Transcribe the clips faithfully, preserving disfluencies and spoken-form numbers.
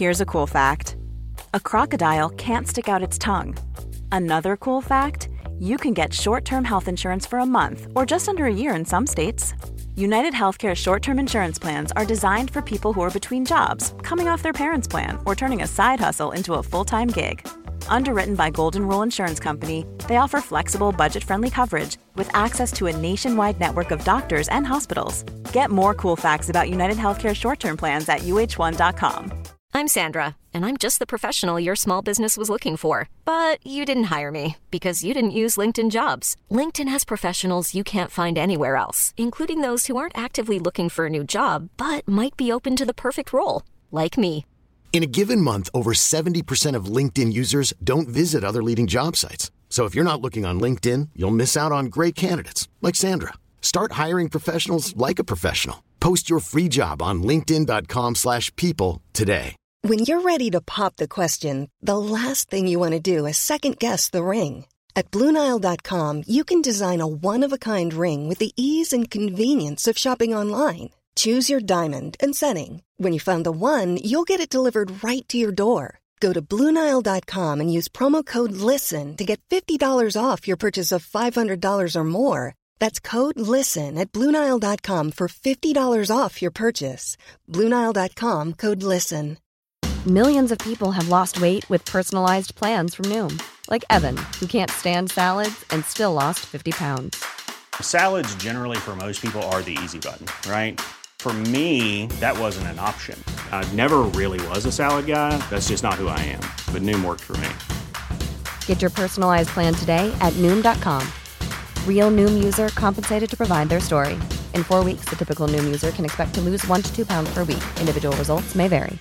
Here's a cool fact. A crocodile can't stick out its tongue. Another cool fact, you can get short-term health insurance for a month or just under a year in some states. United Healthcare short-term insurance plans are designed for people who are between jobs, coming off their parents' plan, or turning a side hustle into a full-time gig. Underwritten by Golden Rule Insurance Company, they offer flexible, budget-friendly coverage with access to a nationwide network of doctors and hospitals. Get more cool facts about United Healthcare short-term plans at U H one dot com. I'm Sandra, and I'm just the professional your small business was looking for. But you didn't hire me because you didn't use LinkedIn Jobs. LinkedIn has professionals you can't find anywhere else, including those who aren't actively looking for a new job, but might be open to the perfect role, like me. In a given month, over seventy percent of LinkedIn users don't visit other leading job sites. So if you're not looking on LinkedIn, you'll miss out on great candidates like Sandra. Start hiring professionals like a professional. Post your free job on linkedin dot com slash people today. When you're ready to pop the question, the last thing you want to do is second-guess the ring. At Blue Nile dot com, you can design a one-of-a-kind ring with the ease and convenience of shopping online. Choose your diamond and setting. When you find the one, you'll get it delivered right to your door. Go to Blue Nile dot com and use promo code LISTEN to get fifty dollars off your purchase of five hundred dollars or more. That's code LISTEN at Blue Nile dot com for fifty dollars off your purchase. Blue Nile dot com, code LISTEN. Millions of people have lost weight with personalized plans from Noom. Like Evan, who can't stand salads and still lost fifty pounds. Salads generally for most people are the easy button, right? For me, that wasn't an option. I never really was a salad guy. That's just not who I am. But Noom worked for me. Get your personalized plan today at Noom dot com. Real Noom user compensated to provide their story. In four weeks, the typical Noom user can expect to lose one to two pounds per week. Individual results may vary.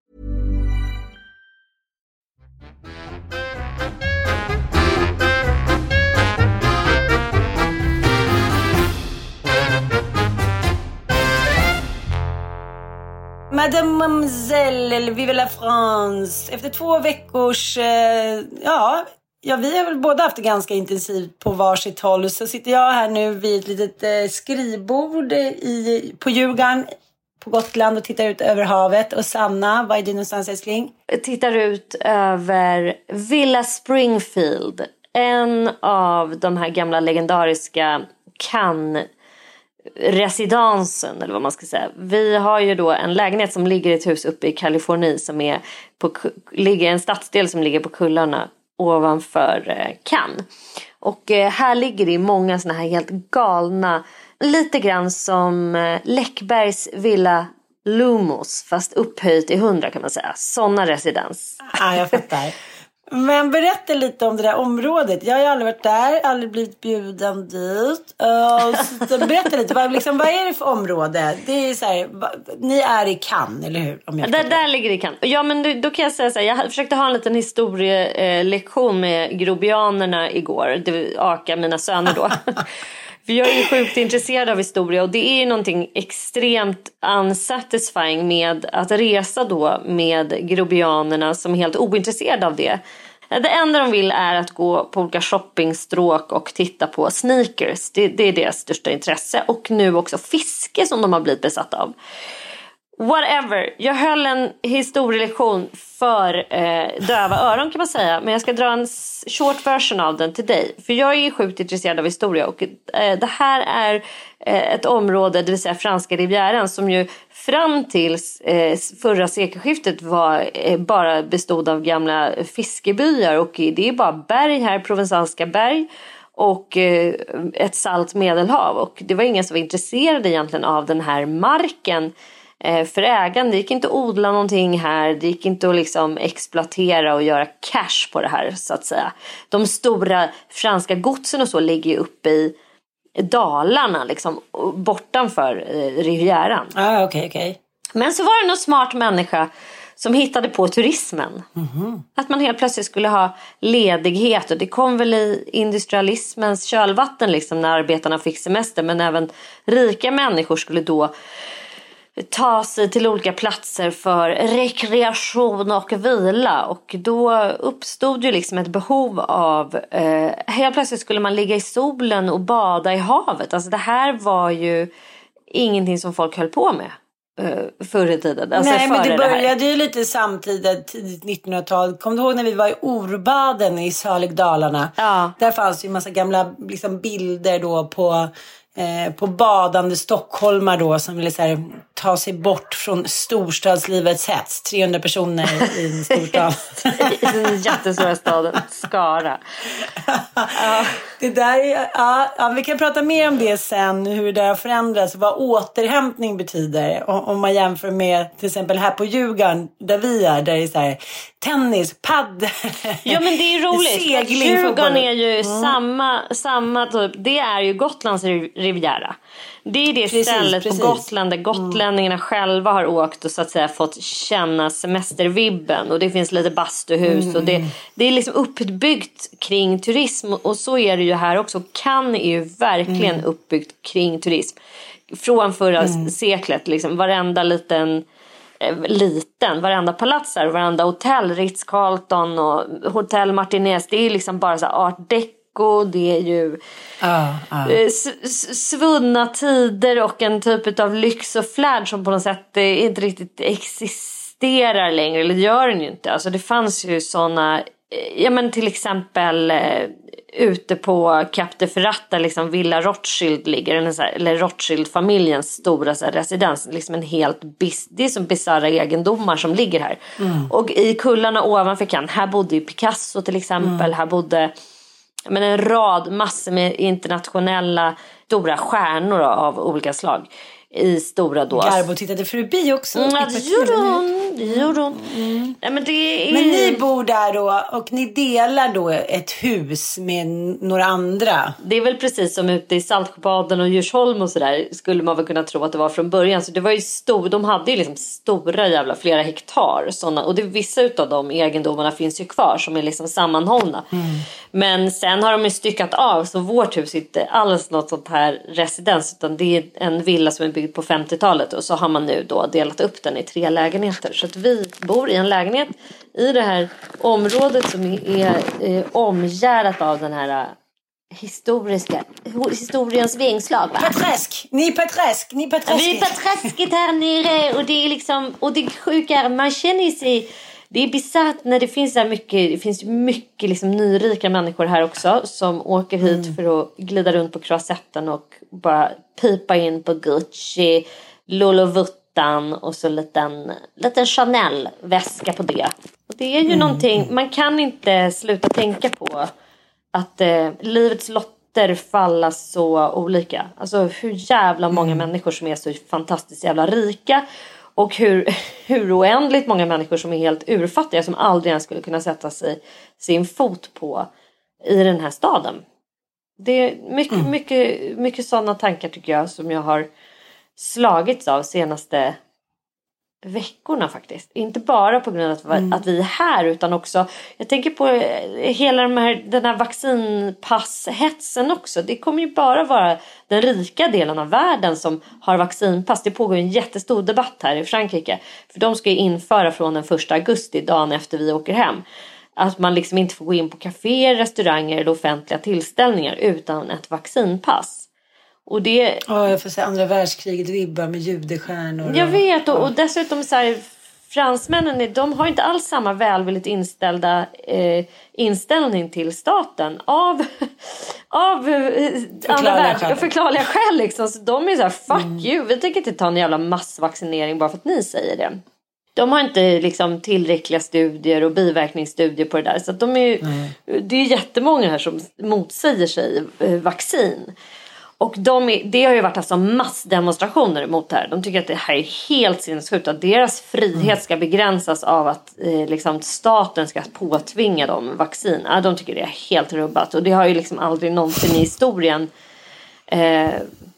Mademoiselle, eller Vive la France. Efter två veckors, eh, ja, ja, vi har väl båda haft det ganska intensivt på varsitt håll. Så sitter jag här nu vid ett litet eh, skrivbord i, på Djurgården på Gotland och tittar ut över havet. Och Sanna, vad är du någonstans, älskling? Jag tittar ut över Villa Springfield. En av de här gamla legendariska Cannes residensen, eller vad man ska säga. Vi har ju då en lägenhet som ligger i ett hus uppe i Kalifornien som är på, ligger en stadsdel som ligger på kullarna ovanför eh, Cannes. Och eh, här ligger det många såna här helt galna, lite grann som eh, Läckbergs Villa Lumos, fast upphöjt i hundra kan man säga. Såna residens. Ja, jag fattar. Men berätta lite om det där området. Jag har ju aldrig varit där, aldrig blivit bjuden dit. Uh, så berätta lite, vad, liksom, vad är det för område? Det är så här, ni är i Cannes, eller hur? Om jag där, där ligger det i Cannes. Ja, men då, då kan jag säga så här, jag försökte ha en liten historielektion med grobianerna igår. Det aka mina söner då. För jag är ju sjukt intresserad av historia, och det är ju någonting extremt unsatisfying med att resa då med grobianerna som är helt ointresserade av det. Det enda de vill är att gå på olika shoppingstråk och titta på sneakers. Det, det är deras största intresse. Och nu också fiske som de har blivit besatt av. Whatever. Jag höll en historielektion för eh, döva öron kan man säga. Men jag ska dra en short version av den till dig. För jag är sjukt intresserad av historia. Och eh, det här är eh, ett område, det vill säga franska rivieran, som ju fram till eh, förra sekelskiftet var eh, bara bestod av gamla fiskebyar. Och det är bara berg här, provensanska berg. Och eh, ett salt medelhav. Och det var ingen som var intresserad egentligen av den här marken för ägaren. Det gick inte att odla någonting här. Det gick inte att liksom exploatera och göra cash på det här, så att säga. De stora franska godsen och så ligger ju uppe i dalarna, liksom bortanför eh, rivieran. Ah, okej, okay, okej. Okay. Men så var det någon smart människa som hittade på turismen. Mm-hmm. Att man helt plötsligt skulle ha ledighet. Och det kom väl i industrialismens kölvatten liksom, när arbetarna fick semester. Men även rika människor skulle då ta sig till olika platser för rekreation och vila. Och då uppstod ju liksom ett behov av eh, helt plötsligt skulle man ligga i solen och bada i havet. Alltså det här var ju ingenting som folk höll på med. förr i tiden. Alltså Nej, men det började det ju lite samtidigt, tidigt nittonhundratal. Kommer du ihåg när vi var i Orbaden i Saligdalarna? Ja. Där fanns ju en massa gamla liksom, bilder då på, eh, på badande stockholmar då som ville så här, ta sig bort från storstadslivets hets. trehundra personer i en storstad. I den jättestora staden Skara. Ja. Det där är, ja, ja, vi kan prata mer om det sen, hur det har förändrats, vad återhämtning betyder. Om man jämför med till exempel här på Djurgården där vi är, där det är så här, tennis, paddel. Ja, men det är roligt. Segling, Djurgården är ju mm. samma, samma typ, det är ju Gotlands riviera. Det är det precis, stället precis. på Gotland där gotlänningarna mm. själva har åkt och så att säga fått känna semestervibben. Och det finns lite bastuhus mm. och det, det är liksom uppbyggt kring turism. Och så är det ju här också. Cannes är ju verkligen mm. uppbyggt kring turism. Från förra mm. seklet, liksom varenda liten... liten, varenda palatser, varenda hotell, Ritz-Carlton och Hotel Martinez, det är liksom bara så art deco, det är ju ah, ah. S- svunna tider och en typ av lyx och flärd som på något sätt inte riktigt existerar längre, eller gör den ju inte. Alltså det fanns ju såna, ja men till exempel ute på Cap de Ferrata, liksom Villa Rothschild ligger, eller Rothschild-familjens stora så här, residens, liksom en helt bis, det är som bizarra egendomar som ligger här. Mm. Och i kullarna ovanför Cannes, här bodde ju Picasso till exempel, mm. här bodde men en rad, massor med internationella stora stjärnor av olika slag i stora då. Garbo tittade förbi också. Mm, ja, gjorde hon. Gjorde hon. Mm. Ja, men, det är... men ni bor där då och ni delar då ett hus med några andra. Det är väl precis som ute i Saltsjöbaden och Djursholm och sådär skulle man väl kunna tro att det var från början. Så det var ju stor, de hade ju liksom stora jävla flera hektar såna, och det, vissa utav de egendomarna finns ju kvar som är liksom sammanhållna. Mm. Men sen har de ju styckat av, så vårt hus är inte alls något sånt här residens, utan det är en villa som är byggd på femtiotalet, och så har man nu då delat upp den i tre lägenheter. Så att vi bor i en lägenhet i det här området som är eh, omgärdat av den här eh, historiska historiens vingslag, va? Paträsk, ni paträsk, ni paträsk. Vi är paträsket här nere, och det är liksom, och det sjuka, man känner sig, det är bisarrt när det finns så här mycket, det finns mycket liksom nyrika människor här också som åker hit mm. för att glida runt på Croisetten och bara pipa in på Gucci, Lolo Vuitton och så liten liten Chanel-väska på det. Och det är ju mm. någonting, man kan inte sluta tänka på att eh, livets lotter falla så olika. Alltså hur jävla många mm. människor som är så fantastiskt jävla rika. Och hur, hur oändligt många människor som är helt urfattiga, som aldrig ens skulle kunna sätta sig sin fot på i den här staden. Det är mycket, mm. mycket, mycket sådana tankar tycker jag som jag har slagits av senaste veckorna faktiskt. Inte bara på grund av mm. att vi är här, utan också, jag tänker på hela de här, den här vaccinpasshetsen också. Det kommer ju bara vara den rika delen av världen som har vaccinpass. Det pågår en jättestor debatt här i Frankrike. För de ska ju införa från den första augusti, dagen efter vi åker hem, att man liksom inte får gå in på kaféer, restauranger eller offentliga tillställningar utan ett vaccinpass. Och det... oh, jag får säga andra världskriget vibbar med judestjärnor. Jag vet, och, och dessutom så här, fransmännen, de har inte alls samma välvilligt inställda eh, inställning till staten av, av eh, andra värld, förklarliga skäl liksom. Så de är så här, fuck mm. you, vi tänker inte ta en jävla massvaccinering bara för att ni säger det. De har inte liksom tillräckliga studier och biverkningsstudier på det där. Så att de är, mm. det är jättemånga här som motsäger sig eh, vaccin. Och de är, det har ju varit alltså massdemonstrationer mot det här. De tycker att det här är helt sinnessjukt. Att deras frihet ska begränsas av att eh, liksom staten ska påtvinga dem vaccin. Ja, de tycker det är helt rubbat. Och det har ju liksom aldrig någonsin i historien... Eh,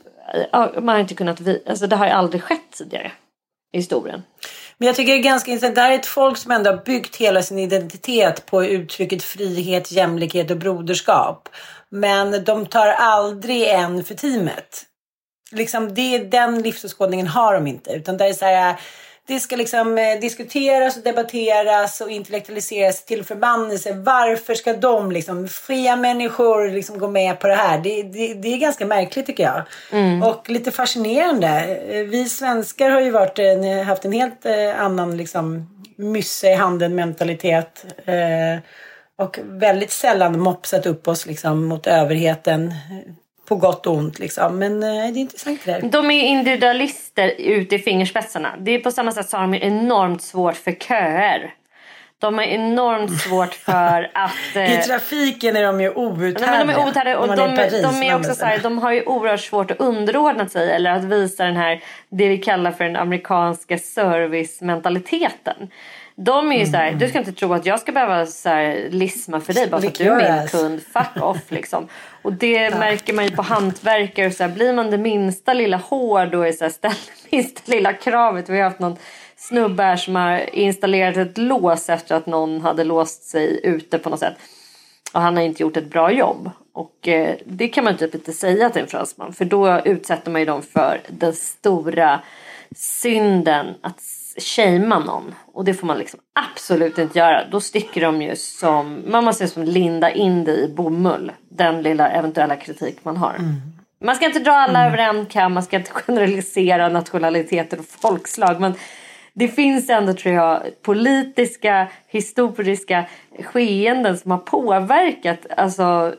man har inte kunnat... Alltså det har ju aldrig skett tidigare i historien. Men jag tycker det är ganska intressant. Det här är ett folk som ändå har byggt hela sin identitet på uttrycket frihet, jämlikhet och broderskap. Men de tar aldrig en för teamet. Liksom det, den livsåskådningen har de inte. Utan det är så här, det ska liksom eh, diskuteras och debatteras och intellektualiseras till förbannelse. Varför ska de liksom, fria människor liksom gå med på det här? Det, det, det är ganska märkligt tycker jag. Mm. Och lite fascinerande. Vi svenskar har ju varit, eh, haft en helt eh, annan liksom mysse i handen mentalitet. Eh, och väldigt sällan mopsat upp oss liksom mot överheten. På gott och ont liksom. Men eh, det är intressant det där. De är individualister ute i fingerspetsarna. Det är på samma sätt som de är enormt svårt för köer. De har enormt svårt för att... Eh... I trafiken är de ju outhärdliga. Nej, men de är outhärdliga. Och de, Paris, de är också så här, de har ju oerhört svårt att underordna sig. Eller att visa den här, det vi kallar för den amerikanska servicementaliteten. De är ju mm. så här, du ska inte tro att jag ska behöva så här lisma för dig bara för att du är min kund. Fuck off liksom. Och det ja. märker man ju på hantverkare. Så här, blir man det minsta lilla hår då är så här, ställ minsta lilla kravet. Vi har haft någon snubbe här som har installerat ett lås efter att någon hade låst sig ute på något sätt. Och han har inte gjort ett bra jobb. Och eh, det kan man typ inte säga till en fransman. För då utsätter man ju dem för den stora synden att shama någon. Och det får man liksom absolut inte göra. Då sticker de ju som, man måste som linda in det i bomull. Den lilla eventuella kritik man har. Mm. Man ska inte dra alla mm. över en kam. Man ska inte generalisera nationaliteter och folkslag. Men det finns ändå, tror jag, politiska, historiska skeenden som har påverkat alltså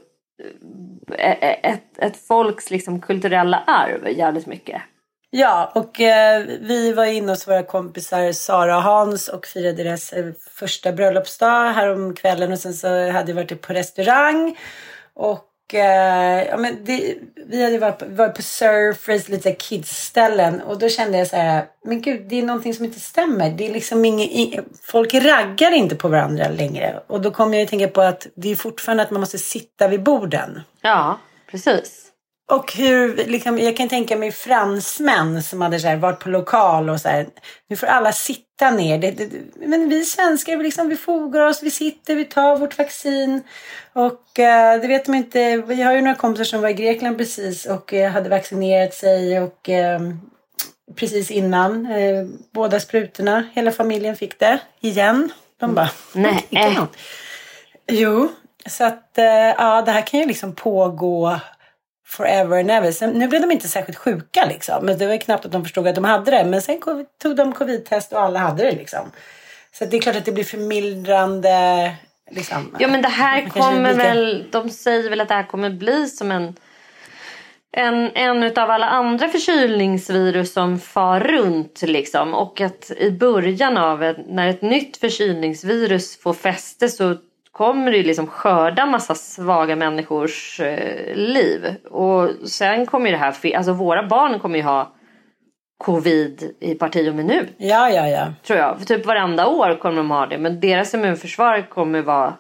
ett, ett folks liksom kulturella arv jävligt mycket. Ja, och eh, vi var inne hos våra kompisar Sara och Hans och firade deras eh, första bröllopsdag här om kvällen. Och sen så hade vi varit på restaurang. Och eh, ja, men det, vi hade varit på, varit på Surfers, lite kidsställen. Och då kände jag så här, men gud, det är någonting som inte stämmer. Det är liksom inget, folk raggar inte på varandra längre. Och då kom jag att tänka på att det är fortfarande att man måste sitta vid borden. Ja, precis. Och hur, liksom, jag kan tänka mig fransmän som hade så här, varit på lokal och så här, nu får alla sitta ner. Det, det, men vi svenskar, vi, liksom, vi fogar oss, vi sitter, vi tar vårt vaccin. Och eh, det vet man inte, vi har ju några kompisar som var i Grekland precis och eh, hade vaccinerat sig och eh, precis innan eh, båda sprutorna, hela familjen fick det igen. De bara, nej. Äh. Jo, så att eh, ja, det här kan ju liksom pågå forever and ever. Sen, nu blev de inte särskilt sjuka liksom. Men det var knappt att de förstod att de hade det. Men sen tog de covid-test och alla hade det liksom. Så det är klart att det blir förmildrande liksom. Ja, men det här kommer lika... väl, de säger väl att det här kommer bli som en en, en utav alla andra förkylningsvirus som far runt liksom. Och att i början av ett, när ett nytt förkylningsvirus får fäste så kommer det liksom skörda massa svaga människors eh, liv. Och sen kommer det här, alltså våra barn kommer ju ha covid i parti och minut. Ja, ja, ja. Tror jag. För typ varenda år kommer de ha det. Men deras immunförsvar kommer vara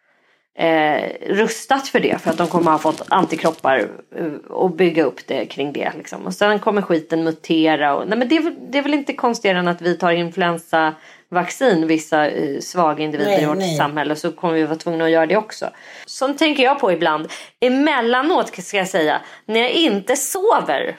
eh, rustat för det. För att de kommer ha fått antikroppar och bygga upp det kring det. Liksom. Och sen kommer skiten mutera. Och, nej, men det, det är väl inte konstigare än att vi tar influensa vaccin, vissa eh, svaga individer nej, i vårt nej. samhälle, så kommer vi vara tvungna att göra det också. Sånt tänker jag på ibland. Emellanåt ska jag säga, när jag inte sover.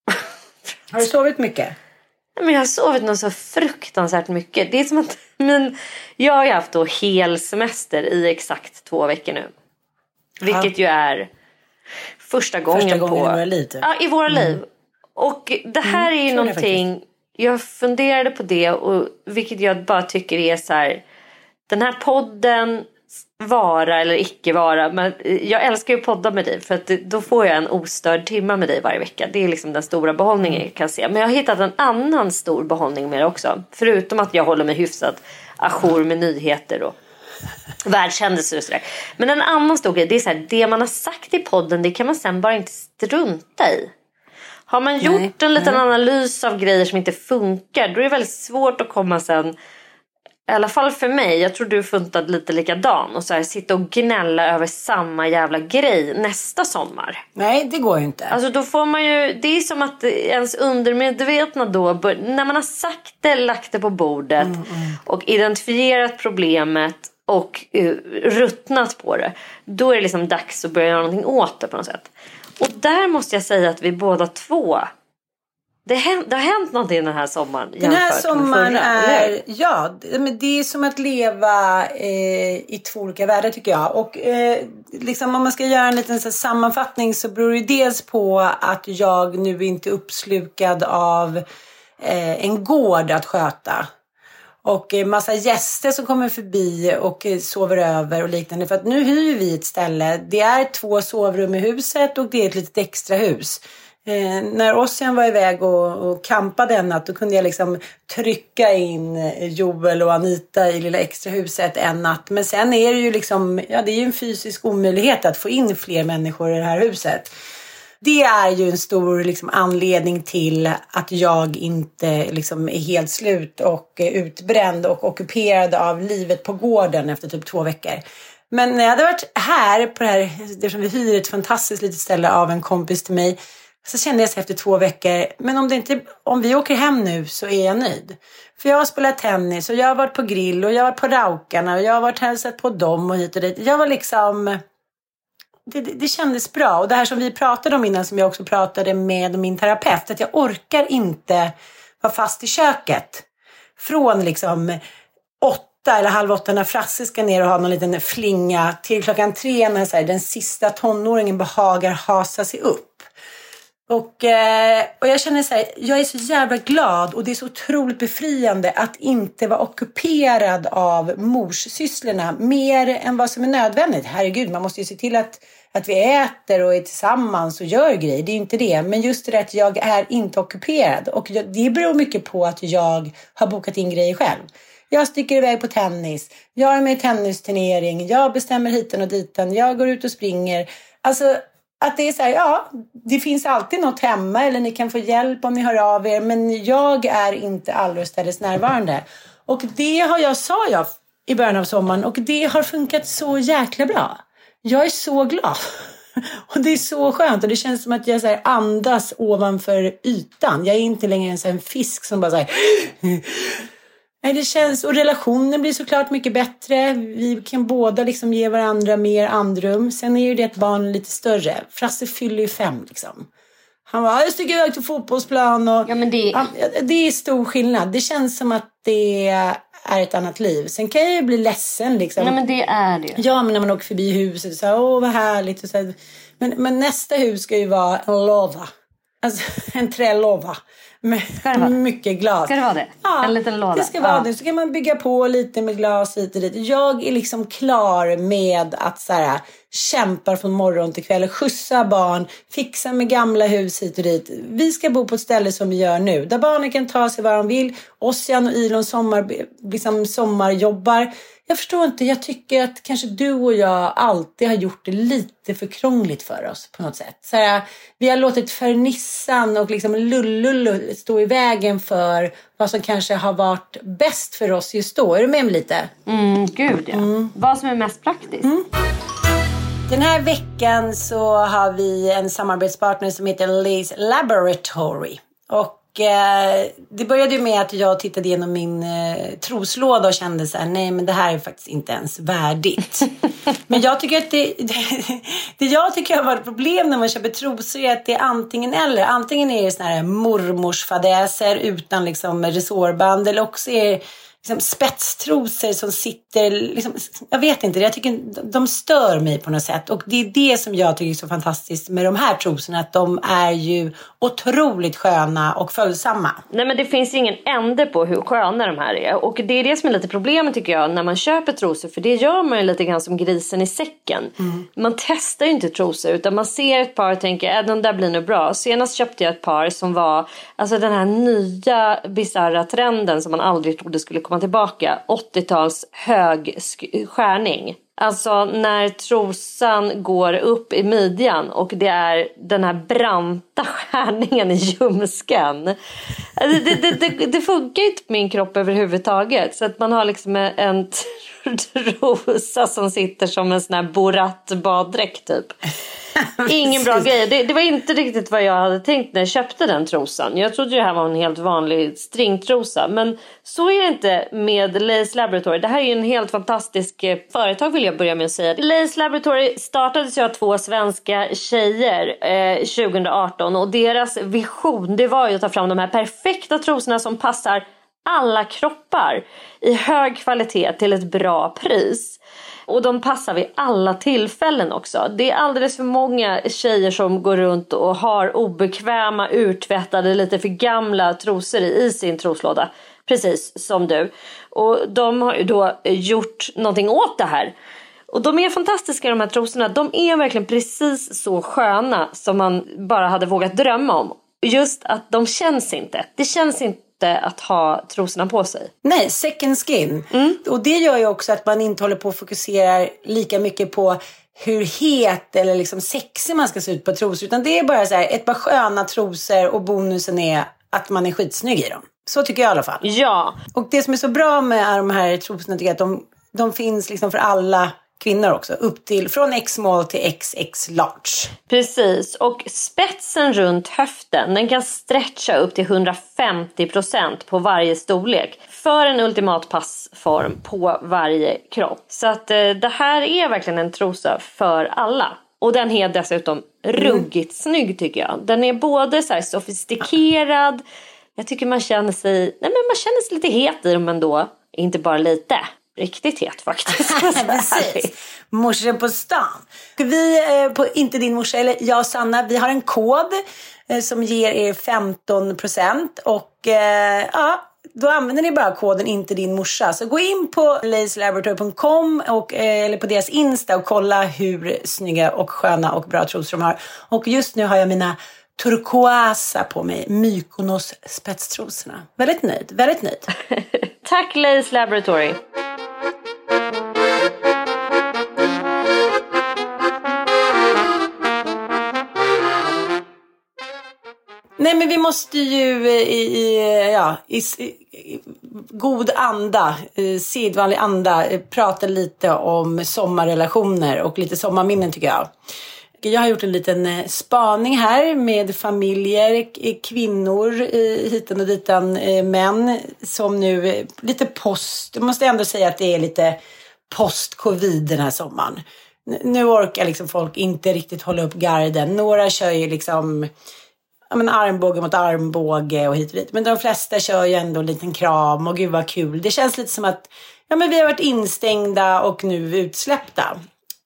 Har du sovit mycket? Men jag har sovit något så fruktansvärt mycket. Det är som att men jag har haft då hel semester i exakt två veckor nu. Vilket ja. ju är första gången, första gången på i våra liv. Typ. Ja, i våra mm. liv. Och det här mm, är ju någonting... Jag funderade på det, och vilket jag bara tycker är så här, den här podden vara eller icke vara, men jag älskar ju att podda med dig för att då får jag en ostörd timme med dig varje vecka. Det är liksom den stora behållningen jag kan se. Men jag har hittat en annan stor behållning med det också. Förutom att jag håller mig hyfsat ajour med nyheter och världshändelser och sådär. Men en annan stor grej, det är så här, det man har sagt i podden, det kan man sen bara inte strunta i. Har man gjort nej, en liten nej. analys av grejer som inte funkar, då är det väldigt svårt att komma sen, i alla fall för mig, jag tror du funtade lite likadan, och så här, sitta och gnälla över samma jävla grej nästa sommar. Nej, det går ju inte. Alltså då får man ju, det är som att ens undermedvetna då, bör, när man har sagt det, lagt det på bordet mm, mm. och identifierat problemet och uh, ruttnat på det, då är det liksom dags att börja göra någonting åt det på något sätt. Och där måste jag säga att vi båda två Det, hänt, det har hänt någonting den här sommaren. Den här sommaren är, ja, det är som att leva eh, i två olika världar tycker jag. Och eh, liksom om man ska göra en liten så här, sammanfattning så beror det dels på att jag nu inte är uppslukad av eh, en gård att sköta. Och eh, massa gäster som kommer förbi och eh, sover över och liknande. För att nu hyr vi ett ställe. Det är två sovrum i huset och det är ett litet extra hus. Eh, när Ossian var iväg och, och kampade en natt, då kunde jag liksom trycka in Joel och Anita i lilla extra huset en natt. Men sen är det ju liksom, ja, det är ju en fysisk omöjlighet att få in fler människor i det här huset. Det är ju en stor liksom, anledning till att jag inte liksom, är helt slut och eh, utbränd och ockuperad av livet på gården efter typ två veckor. Men när jag hade varit här på det här, det som vi hyr ett fantastiskt litet ställe av en kompis till mig, så kände jag sig efter två veckor, men om, det inte, om vi åker hem nu så är jag nöjd. För jag har spelat tennis och jag har varit på grill och jag har varit på Raukarna och jag har varit hälsat på dem och hit och dit. Jag var liksom, det, det, det kändes bra. Och det här som vi pratade om innan, som jag också pratade med min terapeut, att jag orkar inte vara fast i köket. Från liksom åtta eller halv åtta när Frasse ska ner och ha någon liten flinga till klockan tre när så här, den sista tonåringen behagar hasa sig upp. Och, eh, och jag känner så här, jag är så jävla glad och det är så otroligt befriande att inte vara ockuperad av morssysslorna mer än vad som är nödvändigt. Herregud, man måste ju se till att, att vi äter och är tillsammans och gör grejer. Det är ju inte det, men just det att jag är inte ockuperad. Och det beror mycket på att jag har bokat in grejer själv. Jag sticker iväg på tennis, jag är med i tennisturnering, jag bestämmer hiten och diten, jag går ut och springer. Alltså... Att det är så här, ja, det finns alltid något hemma eller ni kan få hjälp om ni hör av er. Men jag är inte alldeles närvarande. Och det har jag, sa jag i början av sommaren. Och det har funkat så jäkla bra. Jag är så glad. Och det är så skönt. Och det känns som att jag så här andas ovanför ytan. Jag är inte längre en sån fisk som bara så här... Nej, det känns, och relationen blir såklart mycket bättre. Vi kan båda liksom ge varandra mer andrum. Sen är ju det ett barn lite större. Frasse fyller ju fem liksom. Han var, jag sticker iväg till fotbollsplan. Och, ja, men det... Ja, det är stor skillnad. Det känns som att det är ett annat liv. Sen kan jag ju bli ledsen liksom. Nej, men det är det. Ja, men när man åker förbi huset och så här, åh vad härligt. Och så här. Men, men nästa hus ska ju vara en lova. Alltså en trälova. Med mycket glas. Ska det vara det? Ja, en liten låda. Det ska vara ja. det. Så kan man bygga på lite med glas hit och dit. Jag är liksom klar med att så här, kämpa från morgon till kväll. Skjutsa barn. Fixa med gamla hus hit och dit. Vi ska bo på ett ställe som vi gör nu. Där barnen kan ta sig var de vill. Ossian och Ilon sommar, liksom sommarjobbar. Jag förstår inte, jag tycker att kanske du och jag alltid har gjort det lite för krångligt för oss på något sätt. Så här, vi har låtit fernissan och liksom lullull stå i vägen för vad som kanske har varit bäst för oss just då. Är du med mig lite? Mm, gud ja. Mm. Vad som är mest praktiskt? Mm. Den här veckan så har vi en samarbetspartner som heter Lace Laboratory. Och eh, det började ju med att jag tittade igenom min eh, troslåda och kände så här, nej men det här är faktiskt inte ens värdigt. Men jag tycker att det, det, det jag tycker har varit problem när man köper trosor är att det är antingen eller. Antingen är det såna här mormorsfadäser utan liksom resårband, eller också är det liksom spetstrosor som sitter liksom, jag vet inte, jag tycker de stör mig på något sätt. Och det är det som jag tycker är så fantastiskt med de här trosorna, att de är ju otroligt sköna och följsamma. Nej, men det finns ingen ände på hur sköna de här är. Och det är det som är lite problemet tycker jag när man köper trosor, för det gör man ju lite grann som grisen i säcken. Mm. Man testar ju inte trosor utan man ser ett par och tänker att äh, den där blir nog bra. Senast köpte jag ett par som var alltså den här nya bizarra trenden som man aldrig trodde skulle komma tillbaka, åttio-tals hög skärning. Alltså när trosan går upp i midjan och det är den här branta skärningen i ljumsken. Det, det, det, det funkar inte på min kropp överhuvudtaget. Så att man har liksom en trosa som sitter som en sån här Borat baddräkt typ. Ingen bra grej. Det, det var inte riktigt vad jag hade tänkt när jag köpte den trosan. Jag trodde det här var en helt vanlig stringtrosa. Men så är det inte med Lace Laboratory. Det här är ju en helt fantastisk företag vill vill jag börja med att säga. Lace Laboratory startades ju av två svenska tjejer eh, tjugo arton. Och deras vision, det var ju att ta fram de här perfekta trosorna som passar alla kroppar i hög kvalitet till ett bra pris. Och de passar vid alla tillfällen också. Det är alldeles för många tjejer som går runt och har obekväma, urtvättade, lite för gamla trosor i sin troslåda. Precis som du. Och de har ju då gjort någonting åt det här. Och de är fantastiska, de här trosorna. De är verkligen precis så sköna som man bara hade vågat drömma om. Just att de känns inte. Det känns inte att ha trosorna på sig. Nej, second skin. Mm. Och det gör ju också att man inte håller på att fokusera lika mycket på hur het eller liksom sexig man ska se ut på trosor. Utan det är bara så här, ett par sköna trosor och bonusen är att man är skitsnygg i dem. Så tycker jag i alla fall. Ja. Och det som är så bra med de här trosorna tycker jag att de, de finns liksom för alla kvinnor också. Upp till, från X-small till X X large. Precis, och spetsen runt höften, den kan stretcha upp till hundrafemtio procent på varje storlek. För en ultimat passform på varje kropp. Så att eh, det här är verkligen en trosa för alla. Och den är dessutom ruggigt mm. snygg tycker jag. Den är både så här sofistikerad. Jag tycker man känner sig, nej men man känner sig lite het i dem ändå. Inte bara lite. Riktigt het faktiskt. Precis. Morsen på stan. Vi eh, på Inte din morsa, eller jag och Sanna, vi har en kod eh, som ger er femton procent. Och eh, ja, då använder ni bara koden Inte din morsa. Så gå in på lace laboratory punkt com och, eh, eller på deras Insta och kolla hur snygga och sköna och bra trosor de har. Och just nu har jag mina turkoasa på mig. Mykonos spetstrosorna. Väldigt nöjd, väldigt nöjd. Tack Lace Laboratory. Nej, men vi måste ju i, i, ja, i, i god anda, i sedvanlig anda, prata lite om sommarrelationer och lite sommarminnen tycker jag. Jag har gjort en liten spaning här med familjer, kvinnor hiten och ditan, män som nu lite post, jag måste ändå säga att det är lite post-covid den här sommaren. Nu orkar liksom folk inte riktigt hålla upp garden. Några kör ju liksom ja, men armbåge mot armbåge och hit och dit. Men de flesta kör ju ändå en liten kram och gud vad kul. Det känns lite som att ja, men vi har varit instängda och nu utsläppta.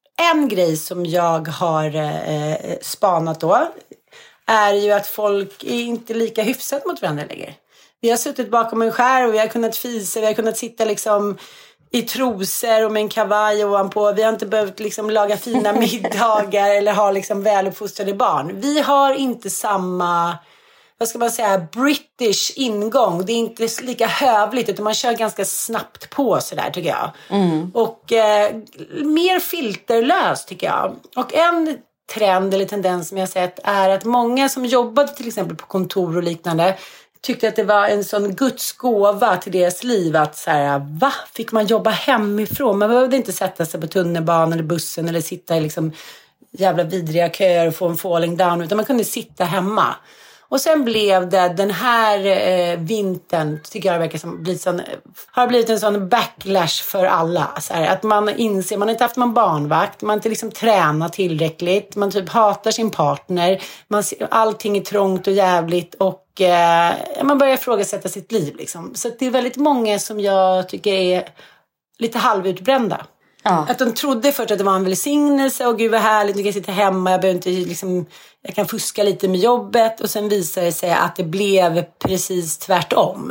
En grej som jag har eh, spanat då är ju att folk är inte lika hyfsat mot varandra längre. Vi har suttit bakom en skärm och vi har kunnat fisa, vi har kunnat sitta liksom i trosor och med en kavaj ovanpå. Vi har inte behövt liksom laga fina middagar eller ha liksom väluppfostrade barn. Vi har inte samma, vad ska man säga, British ingång. Det är inte lika hövligt utan man kör ganska snabbt på sådär tycker jag. Mm. Och eh, mer filterlöst tycker jag. Och en trend eller tendens som jag har sett är att många som jobbade till exempel på kontor och liknande tyckte att det var en sån Guds gåva till deras liv att så här, va? Fick man jobba hemifrån? Man behövde inte sätta sig på tunnelbanan eller bussen eller sitta i liksom jävla vidriga köer och få en falling down utan man kunde sitta hemma. Och sen blev det den här eh, vintern tycker jag det verkar som blivit sån, har blivit en sån backlash för alla. Så här, att man inser, man har inte haft någon barnvakt, man har inte liksom tränat tillräckligt, man typ hatar sin partner, man, allting är trångt och jävligt och eh, man börjar ifrågasätta sitt liv. Liksom. Så det är väldigt många som jag tycker är lite halvutbrända. Ja. Att de trodde först att det var en välsignelse och gud vad härligt, nu kan jag sitta hemma, jag behöver inte liksom, jag kan fuska lite med jobbet och sen visar det sig att det blev precis tvärtom.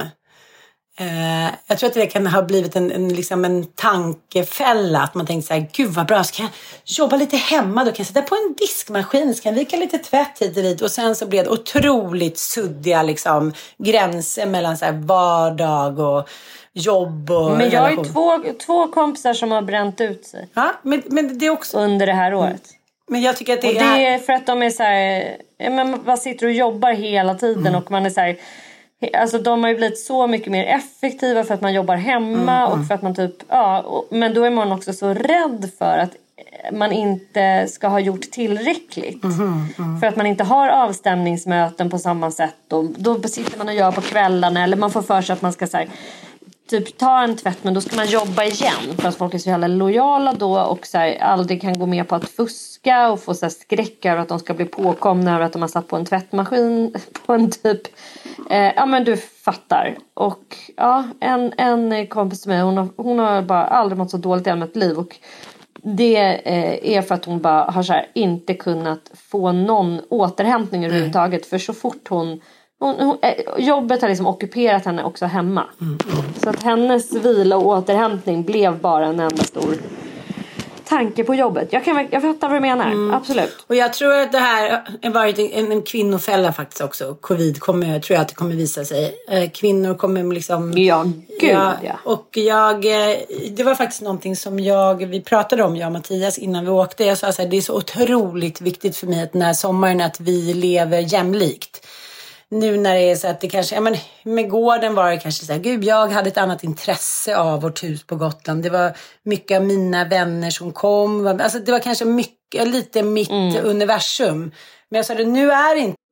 Eh, jag tror att det kan ha blivit en, en, liksom en tankefälla att man tänkte så här, gud vad bra, så kan jag jobba lite hemma, då kan jag sätta på en diskmaskin, så kan jag vika lite tvätt hit och dit och sen så blev det otroligt suddiga liksom, gränser mellan så här, vardag och jobb och men jag har ju två, två kompisar som har bränt ut sig. Ja, men, men det är också under det här året. Mm. Men jag tycker att det, och det är för att de är så här, men man sitter och jobbar hela tiden mm. och man är så här, alltså de har ju blivit så mycket mer effektiva för att man jobbar hemma mm. och för att man typ ja, och, men då är man också så rädd för att man inte ska ha gjort tillräckligt. Mm, mm. För att man inte har avstämningsmöten på samma sätt och då sitter man och gör på kvällarna eller man får för sig att man ska så här, typ ta en tvätt, men då ska man jobba igen för att folk är så jävla lojala då och så här, aldrig kan gå med på att fuska och få så här skräck över att de ska bli påkomna över att de har satt på en tvättmaskin på en typ eh, ja men du fattar. Och ja, en, en kompis till mig, hon har, hon har bara aldrig mått så dåligt i hela mitt liv, och det eh, är för att hon bara har så här, inte kunnat få någon återhämtning överhuvudtaget. Mm. För så fort hon, hon, hon eh, jobbet har liksom ockuperat henne också hemma. Mm. Så att hennes vila och återhämtning blev bara en enda stor tanke på jobbet. Jag, kan, jag fattar vad du menar, mm. absolut. Och jag tror att det här har varit en, en kvinnofälla faktiskt också. Covid kommer, jag tror att det kommer visa sig. Eh, kvinnor kommer liksom... Ja, gud ja. ja. Och jag, det var faktiskt någonting som jag, vi pratade om, jag och Mattias, innan vi åkte. Jag sa så här, det är så otroligt viktigt för mig att den här sommaren att vi lever jämlikt. Nu när det är så att det kanske, ja men med gården var det kanske så här, gud jag hade ett annat intresse av vårt hus på Gotland. Det var mycket av mina vänner som kom. Alltså det var kanske mycket, lite mitt mm. universum. Men jag sa det, nu är det inte.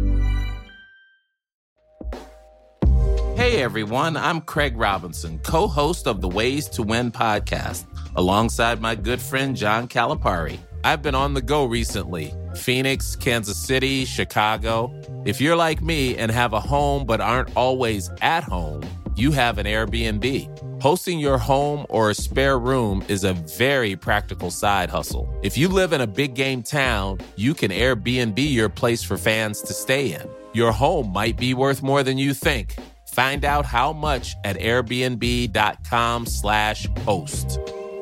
Hey everyone, I'm Craig Robinson, co-host of the Ways to Win podcast, alongside my good friend John Calipari. I've been on the go recently. Phoenix, Kansas City, Chicago. If you're like me and have a home but aren't always at home, you have an Airbnb. Hosting your home or a spare room is a very practical side hustle. If you live in a big game town, you can Airbnb your place for fans to stay in. Your home might be worth more than you think. Find out how much at airbnb.com slash host.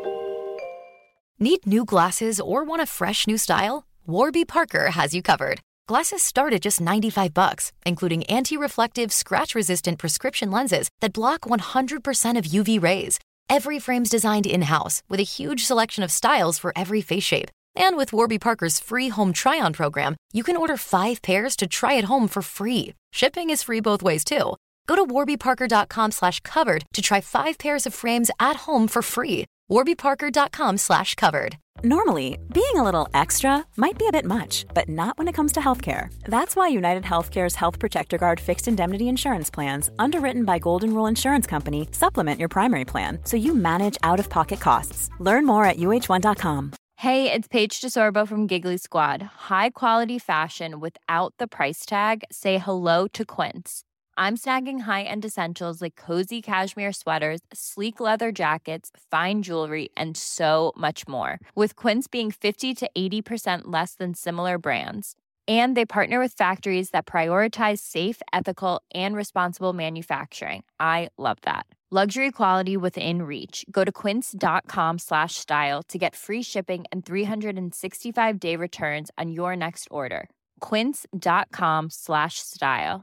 Need new glasses or want a fresh new style? Warby Parker has you covered. Glasses start at just ninety-five bucks, including anti-reflective, scratch-resistant prescription lenses that block one hundred percent of U V rays. Every frame's designed in-house with a huge selection of styles for every face shape. And with Warby Parker's free home try-on program, you can order five pairs to try at home for free. Shipping is free both ways, too. Go to warbyparker.com slash covered to try five pairs of frames at home for free. warbyparker.com slash covered. Normally, being a little extra might be a bit much, but not when it comes to healthcare. That's why United Healthcare's Health Protector Guard fixed indemnity insurance plans, underwritten by Golden Rule Insurance Company, supplement your primary plan so you manage out-of-pocket costs. Learn more at U H one dot com. Hey, it's Paige DeSorbo from Giggly Squad. High quality fashion without the price tag. Say hello to Quince. I'm snagging high-end essentials like cozy cashmere sweaters, sleek leather jackets, fine jewelry, and so much more. With Quince being fifty to eighty percent less than similar brands. And they partner with factories that prioritize safe, ethical, and responsible manufacturing. I love that. Luxury quality within reach. Go to quince.com slash style to get free shipping and three sixty-five day returns on your next order. Quince.com slash style.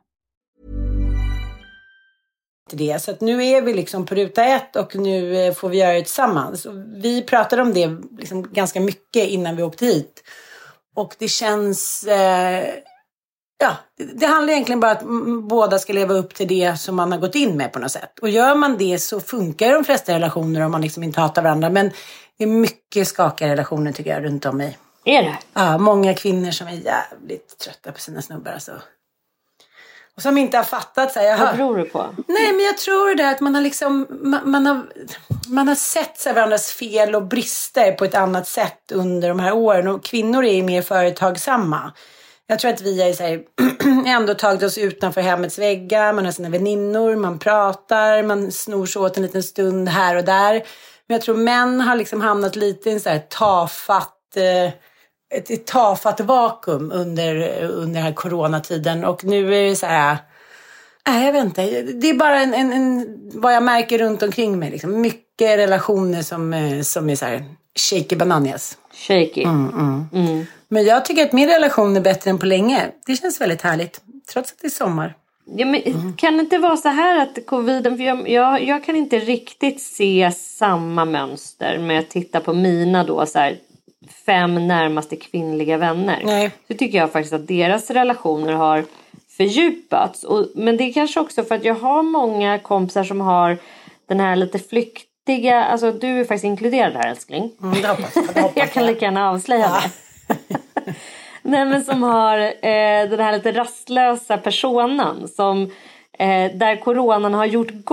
Det. Så att nu är vi liksom på ruta ett och nu får vi göra det tillsammans. Och vi pratade om det liksom ganska mycket innan vi åkte hit. Och det känns... Eh, ja, det, det handlar egentligen bara att m- båda ska leva upp till det som man har gått in med på något sätt. Och gör man det så funkar de flesta relationer om man liksom inte hatar varandra. Men det är mycket skakiga relationer tycker jag runt om mig. Är det? Ja, många kvinnor som är jävligt trötta på sina snubbar alltså. Och som inte har fattat så här, vad tror du på? Nej, men jag tror det att man har liksom man, man har man har sett så här, varandras fel och brister på ett annat sätt under de här åren, och kvinnor är mer företagsamma. Jag tror att vi är så här, ändå tagit oss utanför hemmets väggar, man har sina väninnor, man pratar, man snor sig åt en liten stund här och där. Men jag tror män har liksom hamnat lite i en så här tafatt eh, Ett, ett tafatt vakuum under, under den här coronatiden. Och nu är det så här... Nej, jag vet inte. Det är bara en, en, en, vad jag märker runt omkring mig. Liksom. Mycket relationer som, som är så här shaky bananas. Shaky. Mm, mm. Mm. Men jag tycker att min relation är bättre än på länge. Det känns väldigt härligt. Trots att det är sommar. Ja, men mm. Kan det inte vara så här att coviden... För jag, jag, jag kan inte riktigt se samma mönster med att titta på mina då så här... fem närmaste kvinnliga vänner. Nej. Så tycker jag faktiskt att deras relationer har fördjupats. Och, men det är kanske också för att jag har många kompisar som har den här lite flyktiga... Alltså du är faktiskt inkluderad här, älskling. Mm, det hoppas, det hoppas jag kan lika gärna avslöja ja. det. Nej, men som har eh, den här lite rastlösa personen som eh, där coronan har gjort gott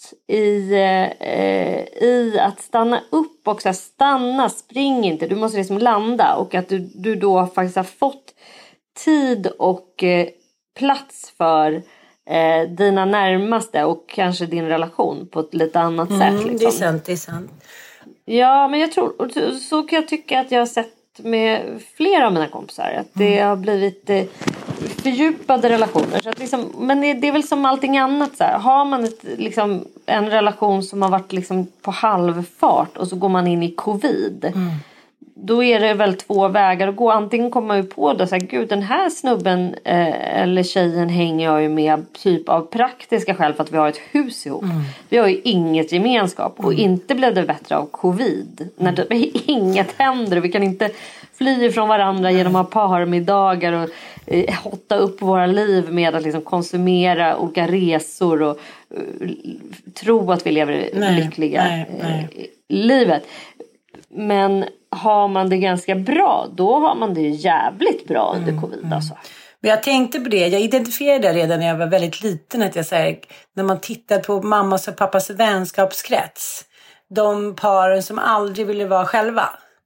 i, eh, i att stanna upp och så här, stanna, spring inte. Du måste liksom landa och att du, du då faktiskt har fått tid och eh, plats för eh, dina närmaste och kanske din relation på ett lite annat mm, sätt. Liksom. Det är sant, det är sant. Ja, men jag tror, så, så kan jag tycka att jag har sett med flera av mina kompisar att det har blivit eh, fördjupade relationer. Så att liksom, men det, det är väl som allting annat så här. Har man ett, liksom, en relation som har varit liksom, på halvfart och så går man in i covid. Mm. Då är det väl två vägar att gå. Antingen kommer man ju på då så här, gud den här snubben eh, eller tjejen hänger jag ju med typ av praktiska skäl för att vi har ett hus ihop. Mm. Vi har ju inget gemenskap och mm. inte blev det bättre av covid. Mm. När det, inget händer och vi kan inte fly ifrån varandra mm. genom att ha parmiddagar och eh, hotta upp våra liv med att liksom konsumera olika resor och eh, tro att vi lever nej, lyckliga nej, nej. Eh, livet. Men har man det ganska bra, då har man det ju jävligt bra under covid. Mm, alltså. Men jag tänkte på det, jag identifierade det redan när jag var väldigt liten. Att jag, så här, när man tittade på mammas och pappas vänskapskrets. De paren som aldrig ville vara själva.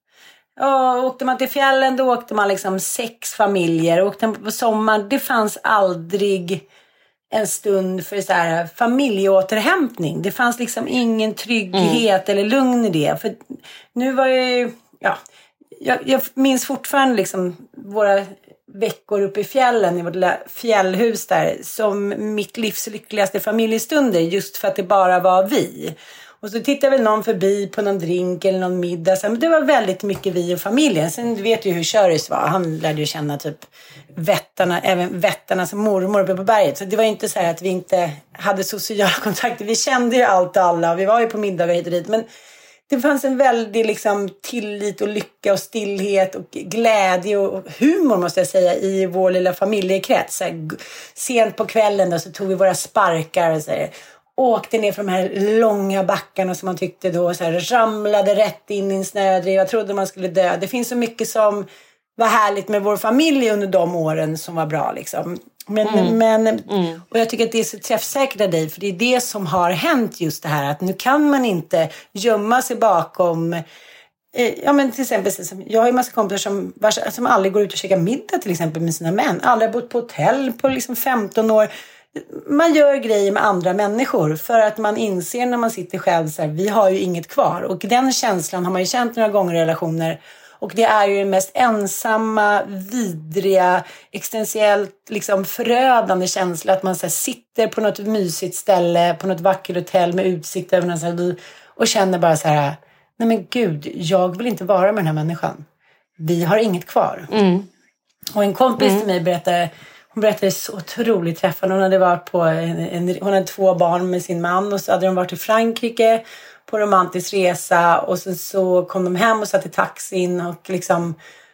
Och åkte man till fjällen, då åkte man liksom sex familjer. Och åkte man på sommaren, det fanns aldrig en stund för så här familjeåterhämtning. Det fanns liksom ingen trygghet mm. eller lugn i det. För nu var jag ju, ja, jag, jag minns fortfarande liksom våra veckor uppe i fjällen i vårt lilla fjällhus där som mitt livs lyckligaste familjestunder, just för att det bara var vi. Och så tittade väl någon förbi på någon drink eller någon middag. Så, men det var väldigt mycket vi och familjen. Sen vet du hur Köris var. Han lärde ju känna typ vättarna, även vättarnas mormor uppe på berget. Så det var inte så här att vi inte hade sociala kontakter. Vi kände ju allt och alla. Vi var ju på middagar hit och dit. Men det fanns en väldig liksom, tillit och lycka och stillhet och glädje och humor måste jag säga i vår lilla familjekrets. Så här, sent på kvällen då, så tog vi våra sparkar och så här, åkte ner för de här långa backarna som man tyckte då så här, ramlade rätt in i en snödriv. Jag trodde man skulle dö. Det finns så mycket som var härligt med vår familj under de åren som var bra liksom. Men, mm. men mm. och jag tycker att det är så träffsäkert av dig, för det är det som har hänt, just det här att nu kan man inte gömma sig bakom eh, ja men till exempel jag har ju massa kompisar som, vars, som aldrig går ut och käkar middag till exempel med sina män, aldrig har bott på hotell på liksom femton år. Man gör grejer med andra människor för att man inser när man sitter själv så här, vi har ju inget kvar. Och den känslan har man ju känt några gånger i relationer. Och det är ju den mest ensamma, vidriga, existentiellt liksom förödande känsla. Att man så här, sitter på något mysigt ställe, på något vackert hotell med utsikt över någon så här, och känner bara så här, nej men gud, jag vill inte vara med den här människan. Vi har inget kvar. Mm. Och en kompis mm. till mig berättade, hon berättade så otroligt träffande. Hon hade varit på en, en, hon hade två barn med sin man och så hade de varit i Frankrike på romantisk resa och sen så kom de hem och satt i taxin och liksom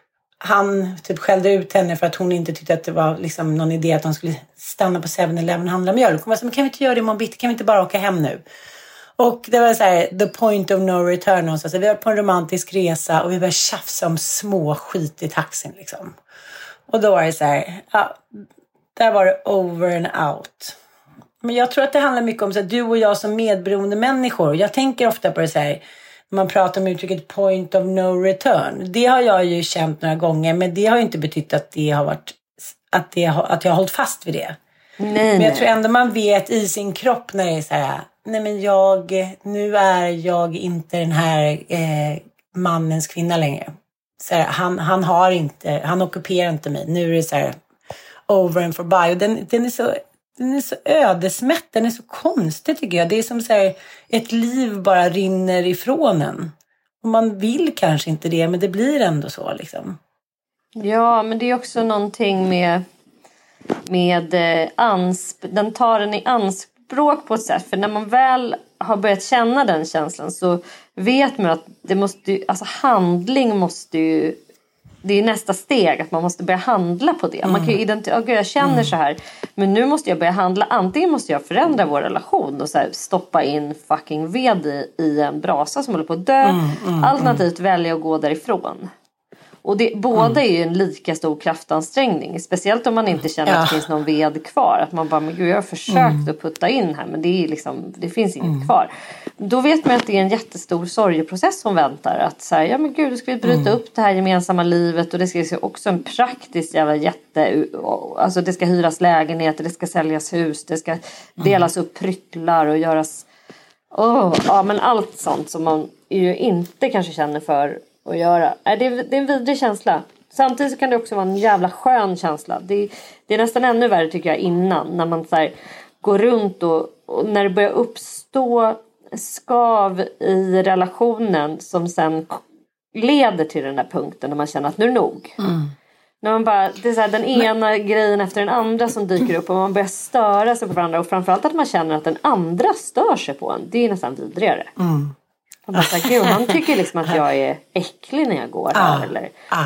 han typ skällde ut henne för att hon inte tyckte att det var liksom någon idé att de skulle stanna på seven eleven och handla mjölk. Hon var så, men kan vi inte göra det imorgon bitti? Kan vi inte bara åka hem nu? Och det var så här, the point of no return. Och så. Så vi var på en romantisk resa och vi började tjafsa om små skit i taxin liksom. Och då var det så här, ja, där var det over and out. Men jag tror att det handlar mycket om så att du och jag som medberoende människor. Jag tänker ofta på det så här, när man pratar om uttrycket point of no return. Det har jag ju känt några gånger, men det har ju inte betytt att det har varit, att, det har, att jag har hållit fast vid det. Nej, men jag nej. tror ändå man vet i sin kropp när det är så här, nej men jag, nu är jag inte den här eh, mannens kvinna längre. Så här, han, han har inte, han ockuperar inte mig. Nu är det så här over and forby. Och den, den är så, den är så ödesmätt, den är så konstig tycker jag. Det är som så här, ett liv bara rinner ifrån en. Och man vill kanske inte det, men det blir ändå så liksom. Ja, men det är också någonting med med eh, ansp- den tar den i anspråk på ett sätt. För när man väl har börjat känna den känslan så vet man att det måste ju, alltså handling måste ju, det är nästa steg att man måste börja handla på det. Mm. Man kan ju identifiera, oh, jag känner mm. så här, men nu måste jag börja handla. Antingen måste jag förändra vår relation och så här, stoppa in fucking ved i, i en brasa som håller på att dö. Mm, mm, Alternativt mm. välja att gå därifrån. Och det, båda mm. är ju en lika stor kraftansträngning. Speciellt om man inte känner ja. att det finns någon ved kvar. Att man bara, men gud jag har försökt mm. att putta in här. Men det, är liksom, det finns inget mm. kvar. Då vet man att det är en jättestor sorgeprocess som väntar. Att säga, ja men gud, då ska vi bryta mm. upp det här gemensamma livet. Och det ska också en praktisk jävla jätte... Alltså det ska hyras lägenheter, det ska säljas hus. Det ska delas upp pryttlar och göras... Oh, ja men allt sånt som man ju inte kanske känner för att göra. Det är, det är en vidrig känsla. Samtidigt så kan det också vara en jävla skön känsla. Det, det är nästan ännu värre tycker jag innan. När man så här, går runt och, och när det börjar uppstå skav i relationen som sen leder till den där punkten när man känner att nu är det nog. Mm. När man bara, det är så här, den ena Men... grejen efter den andra som dyker upp och man börjar störa sig på varandra. Och framförallt att man känner att den andra stör sig på en. Det är nästan vidrigare. Mm. Man bara så här, gud, han tycker liksom att jag är äcklig när jag går här. Ah. Eller, ah.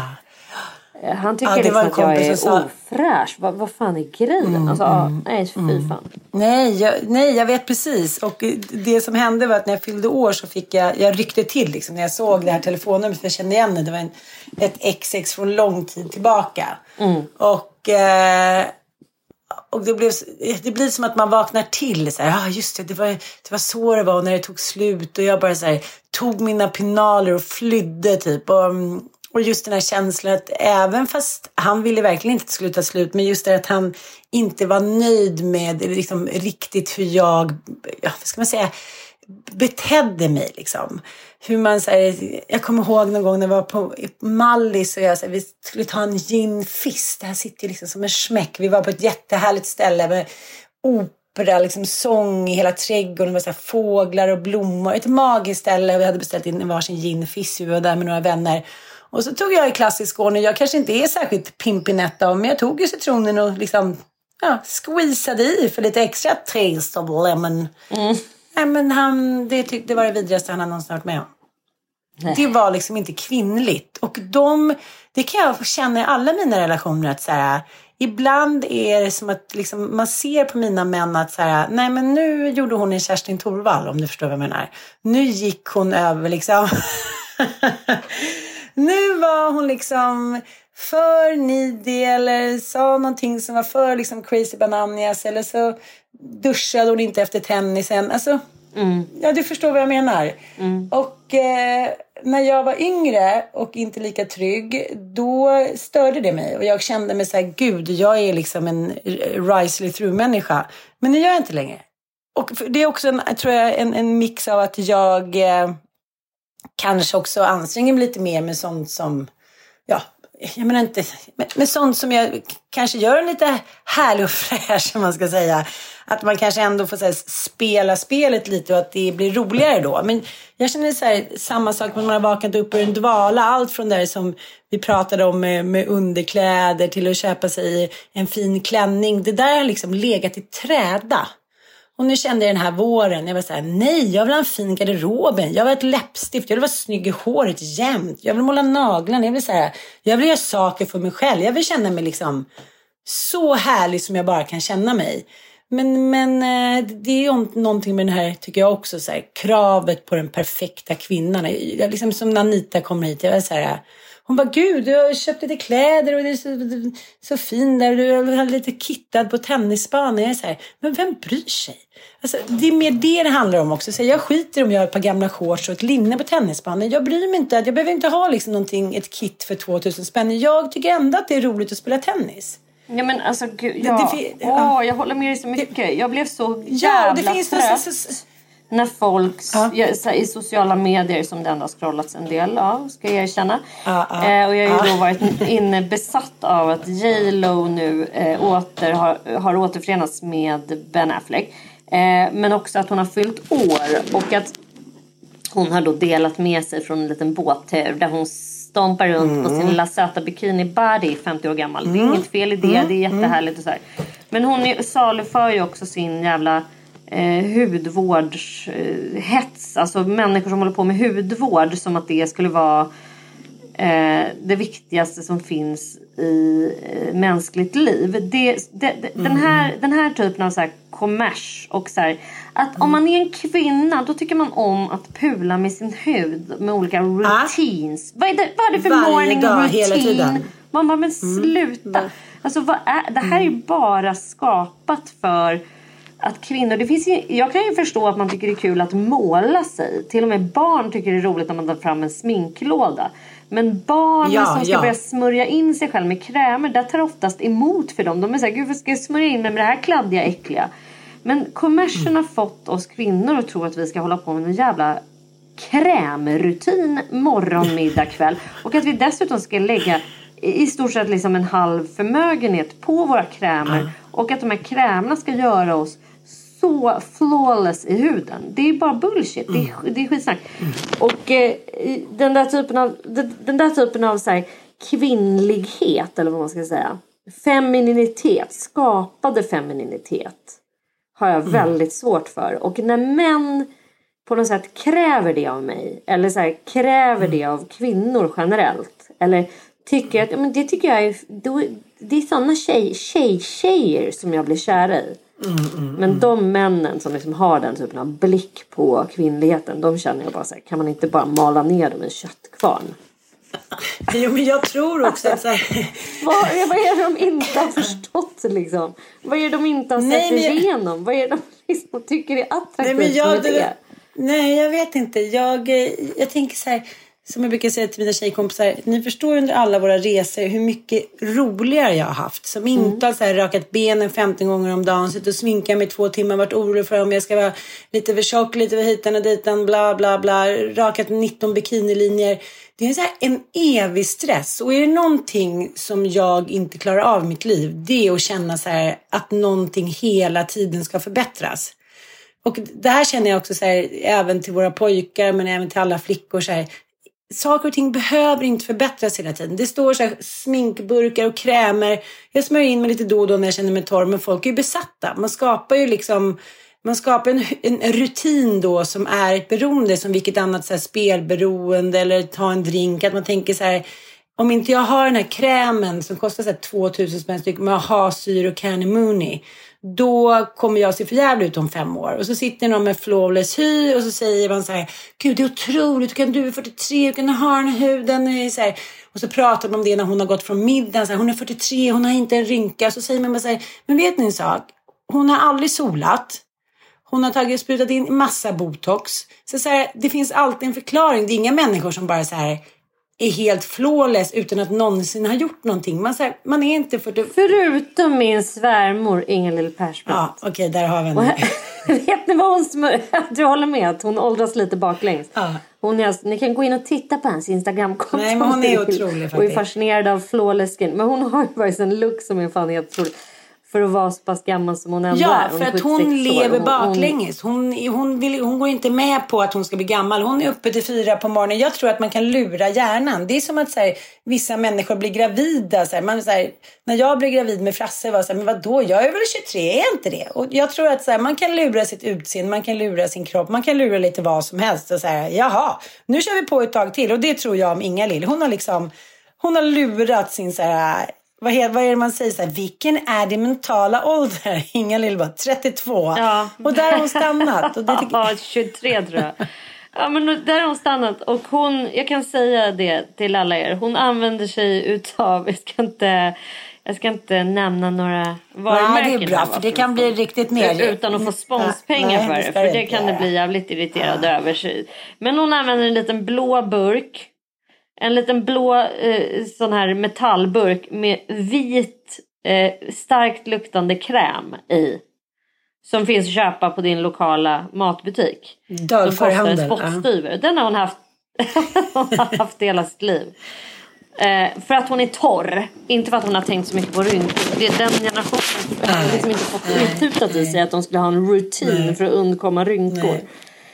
Han tycker ah, liksom att jag är sa... ofräsch. Vad, vad fan är grejen? Mm, alltså, mm, nej, fy mm. fan. Nej jag, nej, jag vet precis. Och det som hände var att när jag fyllde år så fick jag, jag ryckte till liksom, när jag såg det här telefonnumret. För jag kände igen det. Det var en, ett X X från lång tid tillbaka. Mm. Och, eh, och det, blev, det blir som att man vaknar till. Ja ah, just det, det var, det var så det var när det tog slut. Och jag bara så här, tog mina pinaler och flydde typ. Och... Och just den här känslan att även fast han ville verkligen inte sluta slut. Men just det att han inte var nöjd med liksom, riktigt hur jag, ja, vad ska man säga, betedde mig liksom. Hur man så här, jag kommer ihåg någon gång när jag var på Mallis och jag, så här, vi skulle ta en ginfisk. Det här sitter liksom som en smäck. Vi var på ett jättehärligt ställe med opera, liksom sång i hela trädgården. Det var så här, fåglar och blommor. Ett magiskt ställe. Vi hade beställt in en varsin ginfisk. Vi var där med några vänner. Och så tog jag i klassisk ordning. Jag kanske inte är särskilt pimpinett av, men jag tog ju citronen och liksom ja, squeezade i för lite extra taste of lemon. Mm. Nej, men han, det tyckte det var det vidrigaste han hade någonsin varit med om. Nej. Det var liksom inte kvinnligt. Och de, det kan jag känna i alla mina relationer att så här, ibland är det som att liksom, man ser på mina män att så här, nej men nu gjorde hon en Kerstin Thorvall, om du förstår vad jag menar. Nu gick hon över liksom... Nu var hon liksom för nidig eller sa någonting som var för liksom crazy bananas eller så duschade hon inte efter tennisen. Alltså, mm. ja du förstår vad jag menar. Mm. Och eh, när jag var yngre och inte lika trygg, då störde det mig. Och jag kände mig så här, gud, jag är liksom en risely through-människa. Men det gör jag inte längre. Och det är också, en, tror jag, en, en mix av att jag... Eh, kanske också anstränger mig lite mer med sånt som, ja, jag menar inte, med, med sånt som jag kanske gör en lite härlig och fräsch, som man ska säga. Att man kanske ändå får så här, spela spelet lite och att det blir roligare då. Men jag känner så här, samma sak när man har vaknat upp ur en dvala. Allt från där som vi pratade om med, med underkläder till att köpa sig en fin klänning. Det där har liksom legat i träda. Och nu kände jag den här våren, jag var så här, nej, jag vill ha en fin garderoben. Jag vill ha ett läppstift, jag vill vara snygg i håret jämt. Jag vill måla naglarna, jag vill så här, jag vill göra saker för mig själv. Jag vill känna mig liksom så härlig som jag bara kan känna mig. Men, men det är ju någonting med den här, tycker jag också, så här, kravet på den perfekta kvinnan. Jag, liksom som när Anita kommer hit, jag var så här... Hon bara, gud, du har köpt lite kläder och det är så, så fin där. Du har lite kittad på tennisbanan. Jag är så här, men vem bryr sig? Alltså, det är mer det det handlar om också. Så jag skiter om jag har ett par gamla shorts och ett linne på tennisbanan. Jag bryr mig inte. Jag behöver inte ha liksom någonting, ett kit för tvåtusen spänn. Jag tycker ändå att det är roligt att spela tennis. Ja, men alltså, gud, ja. Det, det, Åh, jag håller med dig så mycket. Det, jag blev så jävla ja, det finns trött. Så, så, när folk ja. i sociala medier, som det ändå har scrollats en del av, ska jag erkänna. Ja, ja, eh, och jag har ju ja. då varit inne besatt av att J Lo nu eh, åter har, har återförenats med Ben Affleck. Eh, men också att hon har fyllt år och att hon har då delat med sig från en liten båttur där hon stompar runt mm. på sin lilla söta bikini body, femtio år gammal. Mm. Det är inget fel i det, mm. det är jättehärligt och så här. Men hon saluför ju också sin jävla Eh, hudvårdshets, eh, alltså människor som håller på med hudvård, som att det skulle vara eh, det viktigaste som finns i eh, mänskligt liv. Det, det, det, mm. den, här, den här typen av så här kommers och så här, att om man är en kvinna då tycker man om att pula med sin hud med olika routines. Ah. Vad är det, vad är det för Varje morning dag, routine? hela tiden. Man bara, men sluta. Mm. Alltså vad är, det här är ju bara skapat för att kvinnor, det finns ju, jag kan ju förstå att man tycker det är kul att måla sig. Till och med barn tycker det är roligt när man tar fram en sminklåda. Men barn ja, som ska ja. börja smörja in sig själv med krämer, det tar oftast emot för dem. De är såhär, gud vad ska jag smörja in mig med det här kladdiga, äckliga. Men kommersen mm. har fått oss kvinnor att tro att vi ska hålla på med en jävla krämrutin morgon, middag, kväll. Och att vi dessutom ska lägga i stort sett liksom en halv förmögenhet på våra krämer. Mm. Och att de här krämerna ska göra oss så flawless i huden. Det är bara bullshit. Mm. Det, är, det är skitsnack. Mm. Och eh, den där typen av den, den där typen av så här, kvinnlighet, eller vad man ska säga, femininitet, skapade femininitet, har jag mm. väldigt svårt för. Och när män på något sätt kräver det av mig, eller så här, kräver mm. det av kvinnor generellt, eller tycker att, men det tycker jag är, då, det är sådana tjej, tjej, tjejer som jag blir kära i. Mm, mm, men mm. de männen som liksom har den typen av blick på kvinnligheten, de känner jag bara så här, kan man inte bara mala ner dem i en köttkvarn? Jo, men jag tror också att så här... vad, vad är det de inte har förstått liksom? Vad är det de inte har sett nej, jag... igenom? Vad är det de liksom tycker är attraktivt? Nej, men jag, det, det? nej, jag vet inte. Jag, jag tänker så här, som jag brukar säga till mina tjejkompisar, ni förstår under alla våra resor hur mycket roligare jag har haft. Som inte mm. har så här rakat benen femton gånger om dagen, suttit och sminkat mig två timmar, varit orolig för om jag ska vara lite för tjock, lite för hitan och ditan, bla bla bla, rakat nitton bikinilinjer. Det är så här en evig stress. Och är det någonting som jag inte klarar av i mitt liv, det är att känna så här att någonting hela tiden ska förbättras. Och det här känner jag också så här, även till våra pojkar, men även till alla flickor så här. Saker och ting behöver inte förbättras hela tiden. Det står så här sminkburkar och krämer. Jag smörjer in mig lite då och då när jag känner mig torr. Men folk är ju besatta. Man skapar ju liksom... Man skapar en, en rutin då som är ett beroende. Som vilket annat så här spelberoende eller ta en drink. Att man tänker så här... Om inte jag har den här krämen som kostar så här tvåtusen spänn styck. Men jag har syr och Canny Mooney. Då kommer jag se för jävligt ut om fem år. Och så sitter någon med flawless hy. Och så säger man så här, gud det är otroligt. Kan du är fyrtiotre, kan du ha den här huden? Så här. Och så pratar man om det när hon har gått från middagen. Så här, hon är fyrtiotre, hon har inte en rynka. Så säger man bara så här, men vet ni en sak? Hon har aldrig solat. Hon har tagit sprutat in massa botox. Så, så här, det finns alltid en förklaring. Det är inga människor som bara så här... är helt flawless utan att någonsin ha gjort någonting. Man, så här, man är inte för det... Förutom min svärmor Ingelill Persbrandt. Ja, okej, okay, där har vi henne. Vet ni vad hon smör... Du håller med att hon åldras lite baklänges. Ja. Hon är, ni kan gå in och titta på hans Instagram-konto. Nej, men hon är otrolig faktiskt. Och är fascinerad av flawless skin. Men hon har ju faktiskt en look som är fan helt otrolig. För att vara så pass gammal som hon ändå ja, är. Hon för att hon lever baklänges. Hon, hon, vill, hon går inte med på att hon ska bli gammal. Hon är uppe till fyra på morgonen. Jag tror att man kan lura hjärnan. Det är som att så här, vissa människor blir gravida. Så här, man, så här, när jag blev gravid med Frasse var så här, men vadå? Jag är väl tjugotre, är inte det? Och jag tror att så här, man kan lura sitt utseende. Man kan lura sin kropp. Man kan lura lite vad som helst. Och så här, jaha, nu kör vi på ett tag till. Och det tror jag om Ingalill. Hon har liksom, hon har lurat sin så här... Vad är, vad är det man säger så här, vilken är det mentala ålder? Ingalill var trettiotvå. Ja. Och där har hon stannat. Och det tycker... Ja, tjugotre tror jag. Ja, men där har hon stannat. Och hon, jag kan säga det till alla er. Hon använder sig utav, jag ska inte, jag ska inte nämna några varumärken. Nej, det är bra, för det kan bli riktigt ner. Utan att få sponspengar ja, för det. För det, det kan det bli jävligt irriterad ja. över sig. Men hon använder en liten blå burk. En liten blå eh, sån här metallburk med vit eh, starkt luktande kräm i. Som finns att köpa på din lokala matbutik. Dörrförhandel. Som kostar spottstyver. Ja. Den har hon haft, hon har haft hela sitt liv. Eh, för att hon är torr. Inte för att hon har tänkt så mycket på rynkor. Det är den generationen som har liksom inte fått uttutat i sig att de skulle ha en rutin Nej. för att undkomma rynkor. Nej.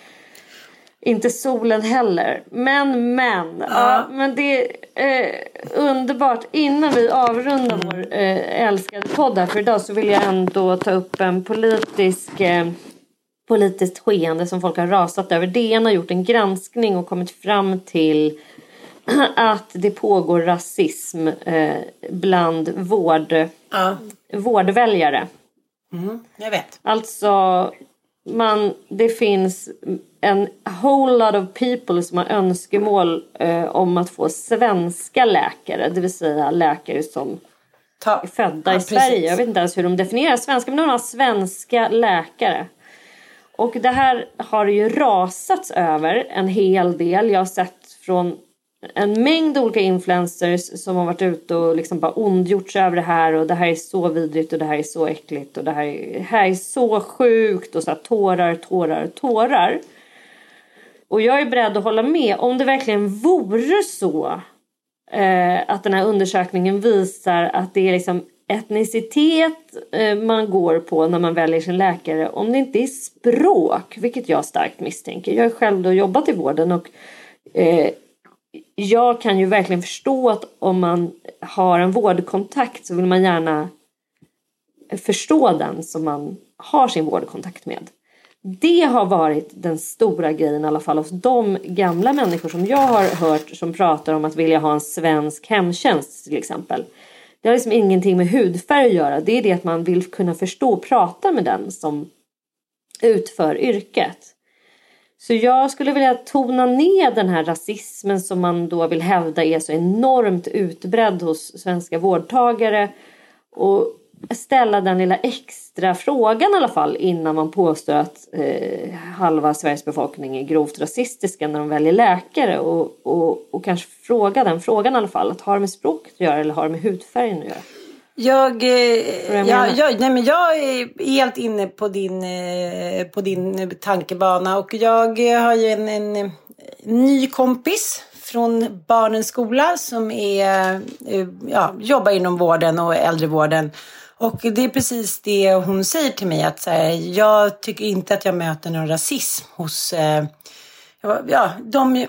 Inte solen heller. Men, men. Ja. Ja, men det är eh, underbart. Innan vi avrundar vår eh, älskade podd här för idag så vill jag ändå ta upp en politisk, eh, politiskt skeende som folk har rasat över. D N har gjort en granskning och kommit fram till att det pågår rasism eh, bland vård, ja. vårdväljare. Mm, jag vet. Alltså, man, det finns en whole lot of people som har önskemål eh, om att få svenska läkare. Det vill säga läkare som Ta. är födda ja, i Sverige. Precis. Jag vet inte ens hur de definierar svenska, men de har svenska läkare. Och det här har ju rasats över en hel del. Jag har sett från en mängd olika influencers som har varit ute och liksom bara ondgjort sig över det här. Och det här är så vidrigt och det här är så äckligt. Och det här är, det här är så sjukt. Och så här, tårar, tårar, tårar. Och jag är beredd att hålla med. Om det verkligen vore så eh, att den här undersökningen visar att det är liksom etnicitet eh, man går på när man väljer sin läkare. Om det inte är språk, vilket jag starkt misstänker. Jag har själv då jobbat i vården och eh, jag kan ju verkligen förstå att om man har en vårdkontakt så vill man gärna förstå den som man har sin vårdkontakt med. Det har varit den stora grejen i alla fall hos de gamla människor som jag har hört som pratar om att vilja ha en svensk hemtjänst till exempel. Det har liksom ingenting med hudfärg att göra. Det är det att man vill kunna förstå och prata med den som utför yrket. Så jag skulle vilja tona ner den här rasismen som man då vill hävda är så enormt utbredd hos svenska vårdtagare. Och ställa den lilla extra frågan i alla fall innan man påstår att eh, halva Sveriges befolkning är grovt rasistiska när de väljer läkare. Och, och, och kanske fråga den frågan i alla fall. Att har det med språket att göra eller har det med hudfärgen att göra? Jag, jag, jag, jag, nej men jag är helt inne på din, på din tankebana. Och jag har ju en, en ny kompis från barnens skola som är, ja, jobbar inom vården och äldrevården. Och det är precis det hon säger till mig. Att så här, jag tycker inte att jag möter någon rasism hos... Eh, ja, de,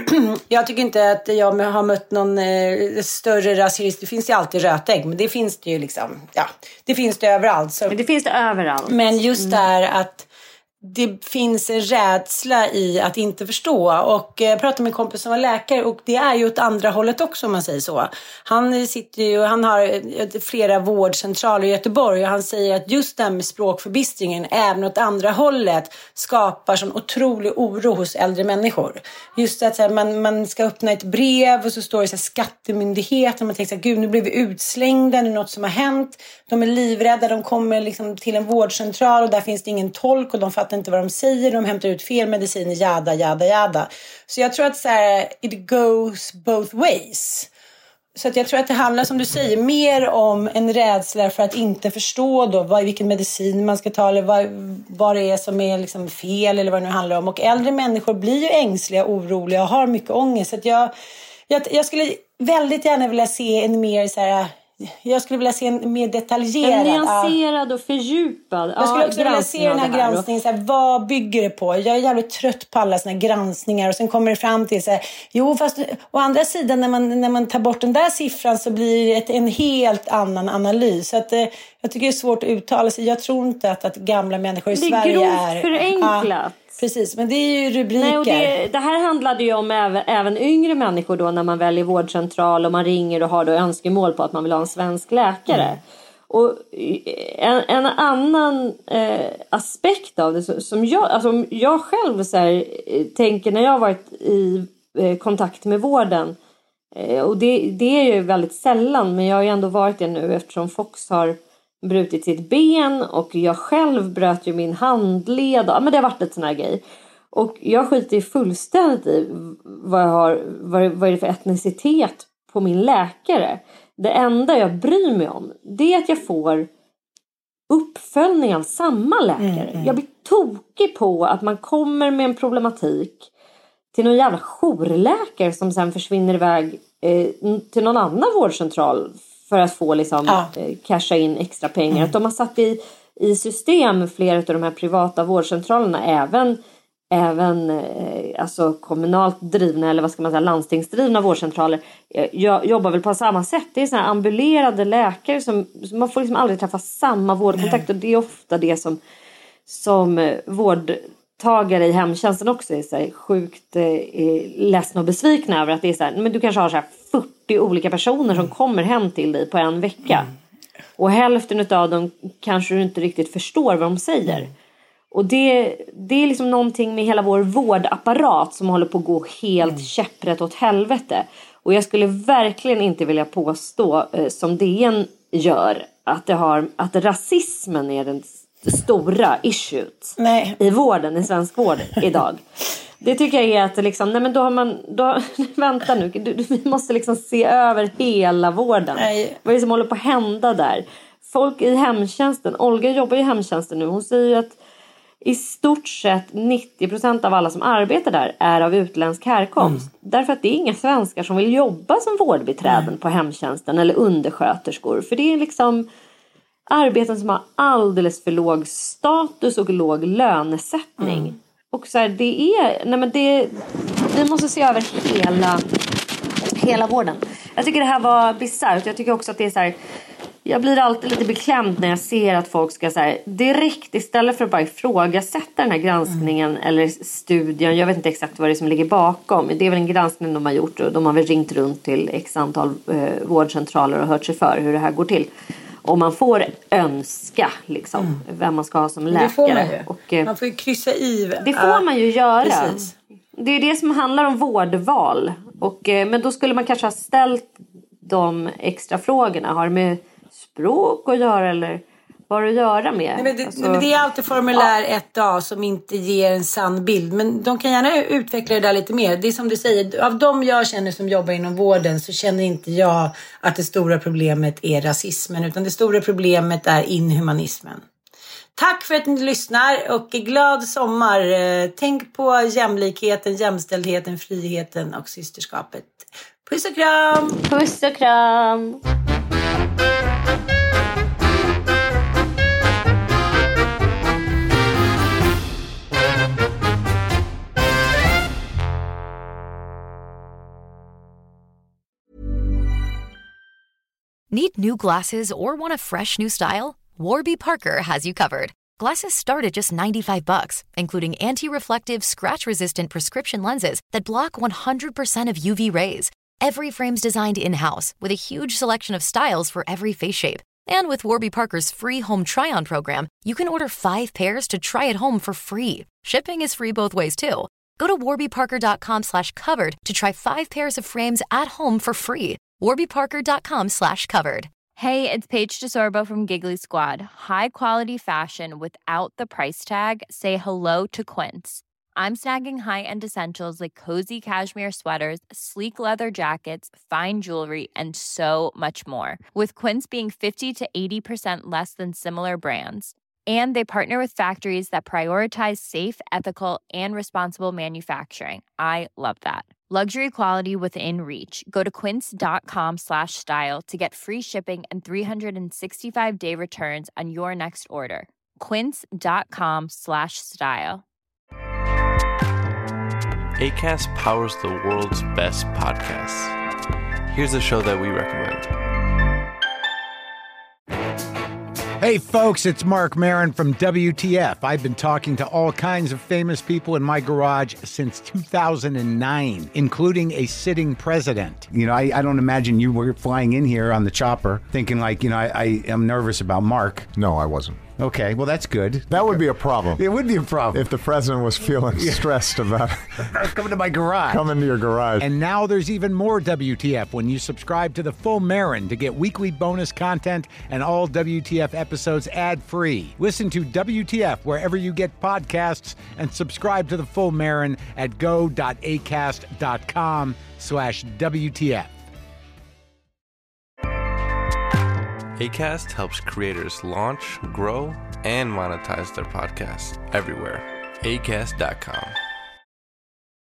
jag tycker inte att jag har mött någon eh, större rasism. Det finns ju alltid rötägg. Men det finns det ju liksom... Ja, det finns det överallt. Så. Men det finns det överallt. Men just där att... Det finns en rädsla i att inte förstå. Och jag pratade med en kompis som var läkare. Och det är ju åt andra hållet också om man säger så. Han sitter ju, han har flera vårdcentraler i Göteborg. Och han säger att just det här med språkförbistringen även åt andra hållet skapar sån otrolig oro hos äldre människor. Just att så här, man, man ska öppna ett brev och så står det så här, skattemyndigheten. Man tänker så här, gud nu blir vi utslängda. Nu är något som har hänt. De är livrädda. De kommer liksom till en vårdcentral och där finns det ingen tolk och de fattar inte vad de säger, de hämtar ut fel medicin, jada, jada, jada. Så jag tror att så här, it goes both ways. Så att jag tror att det handlar, som du säger, mer om en rädsla för att inte förstå då vad, vilken medicin man ska ta eller vad, vad det är som är liksom fel eller vad det nu handlar om. Och äldre människor blir ju ängsliga, oroliga och har mycket ångest. Så att jag, jag, jag skulle väldigt gärna vilja se en mer så här... Jag skulle vilja se en mer detaljerad... En nyanserad och fördjupad. Jag skulle också vilja se den här granskningen. Så här, vad bygger det på? Jag är jävligt trött på alla såna här granskningar. Och sen kommer det fram till så här... Jo, fast å andra sidan när man, när man tar bort den där siffran så blir det ett, en helt annan analys. Så att, eh, jag tycker det är svårt att uttala sig. Jag tror inte att, att gamla människor i det är Sverige är... Det är förenklat. Ja, precis, men det är ju rubriker. Nej, och det, det här handlade ju om även, även yngre människor då när man väljer vårdcentral och man ringer och har då önskemål på att man vill ha en svensk läkare. Mm. Och en, en annan eh, aspekt av det som jag, alltså jag själv så här, tänker när jag har varit i eh, kontakt med vården eh, och det, det är ju väldigt sällan, men jag har ju ändå varit det nu eftersom Fox har brutit sitt ben och jag själv bröt ju min handled. Ja, men det har varit ett sån här grej. Och jag skiter ju fullständigt i vad, jag har, vad, vad är det för etnicitet på min läkare. Det enda jag bryr mig om, det är att jag får uppföljning av samma läkare. Mm, mm. Jag blir tokig på att man kommer med en problematik till någon jävla jourläkare som sen försvinner iväg eh, till någon annan vårdcentral för att få liksom ja. eh, casha in extra pengar. Mm. Att de har satt i, i system flera av de här privata vårdcentralerna, även, även eh, alltså kommunalt drivna eller vad ska man säga, landstingsdrivna vårdcentraler. Jag jobbar väl på samma sätt. Det är såna här ambulerade läkare som, som man får liksom aldrig träffa samma vårdkontakt. Mm. Och det är ofta det som, som vårdtagare i hemtjänsten också är så här sjukt eh, ledsna och besvikna över. Att det är så här, men du kanske har så här fyrtio olika personer som kommer hem till dig på en vecka. Och hälften av dem kanske du inte riktigt förstår vad de säger. Mm. Och det, det är liksom någonting med hela vår vårdapparat som håller på att gå helt mm. käpprätt åt helvete. Och jag skulle verkligen inte vilja påstå, eh, som D N gör, att, det har, att rasismen är den stora issuet nej. I vården, i svensk vård idag. Det tycker jag är att liksom, nej men då har man, då, vänta nu, du, du, vi måste liksom se över hela vården. Nej. Vad är det som håller på att hända där? Folk i hemtjänsten, Olga jobbar i hemtjänsten nu, hon säger att i stort sett nittio procent av alla som arbetar där är av utländsk härkomst. Mm. Därför att det är inga svenskar som vill jobba som vårdbiträden mm. på hemtjänsten eller undersköterskor. För det är liksom arbeten som har alldeles för låg status och låg lönesättning. Mm. Och så här, det är, nej men det, vi måste se över hela, hela vården. Jag tycker det här var bisarrt. Jag tycker också att det är så här, jag blir alltid lite beklämd när jag ser att folk ska så här, direkt istället för att bara ifrågasätta den här granskningen mm. eller studien. Jag vet inte exakt vad det är som ligger bakom. Det är väl en granskning de har gjort och de har väl ringt runt till x antal eh, vårdcentraler och hört sig för hur det här går till. Och man får önska liksom, mm. vem man ska ha som läkare. Det får man ju. Och, eh, man får ju kryssa i. Det får man ju göra. Precis. Det är det som handlar om vårdval. Och, eh, men då skulle man kanske ha ställt de extra frågorna. Har det med språk att göra eller vad att göra med? Nej, men det, alltså, nej, men det är alltid formulär ja. ett A som inte ger en sann bild. Men de kan gärna utveckla det där lite mer. Det är som du säger, av de jag känner som jobbar inom vården så känner inte jag att det stora problemet är rasismen. Utan det stora problemet är inhumanismen. Tack för att ni lyssnar och glad sommar. Tänk på jämlikheten, jämställdheten, friheten och systerskapet. Puss och kram! Puss och kram! Need new glasses or want a fresh new style? Warby Parker has you covered. Glasses start at just ninety-five bucks, including anti-reflective, scratch-resistant prescription lenses that block one hundred percent of U V rays. Every frame's designed in-house with a huge selection of styles for every face shape. And with Warby Parker's free home try-on program, you can order five pairs to try at home for free. Shipping is free both ways, too. Go to warbyparker.com slash covered to try five pairs of frames at home for free. warbyparker.com slash covered. Hey, it's Paige DeSorbo from Giggly Squad. High quality fashion without the price tag. Say hello to Quince. I'm snagging high-end essentials like cozy cashmere sweaters, sleek leather jackets, fine jewelry, and so much more. With Quince being fifty to eighty percent less than similar brands. And they partner with factories that prioritize safe, ethical, and responsible manufacturing. I love that. Luxury quality within reach. Go to quince.com slash style to get free shipping and three sixty-five day returns on your next order. Quince.com slash style. Acast powers the world's best podcasts. Here's a show that we recommend. Hey folks, it's Mark Maron from W T F. I've been talking to all kinds of famous people in my garage since two thousand nine, including a sitting president. You know, I, I don't imagine you were flying in here on the chopper thinking like, you know, I, I am nervous about Mark. No, I wasn't. Okay, well, that's good. That would be a problem. It would be a problem. If the president was feeling stressed about coming to my garage. Coming to your garage. And now there's even more W T F when you subscribe to The Full Marin to get weekly bonus content and all W T F episodes ad-free. Listen to W T F wherever you get podcasts and subscribe to The Full Marin at go.acast.com slash WTF. Acast helps creators launch, grow, and monetize their podcasts everywhere. Acast dot com.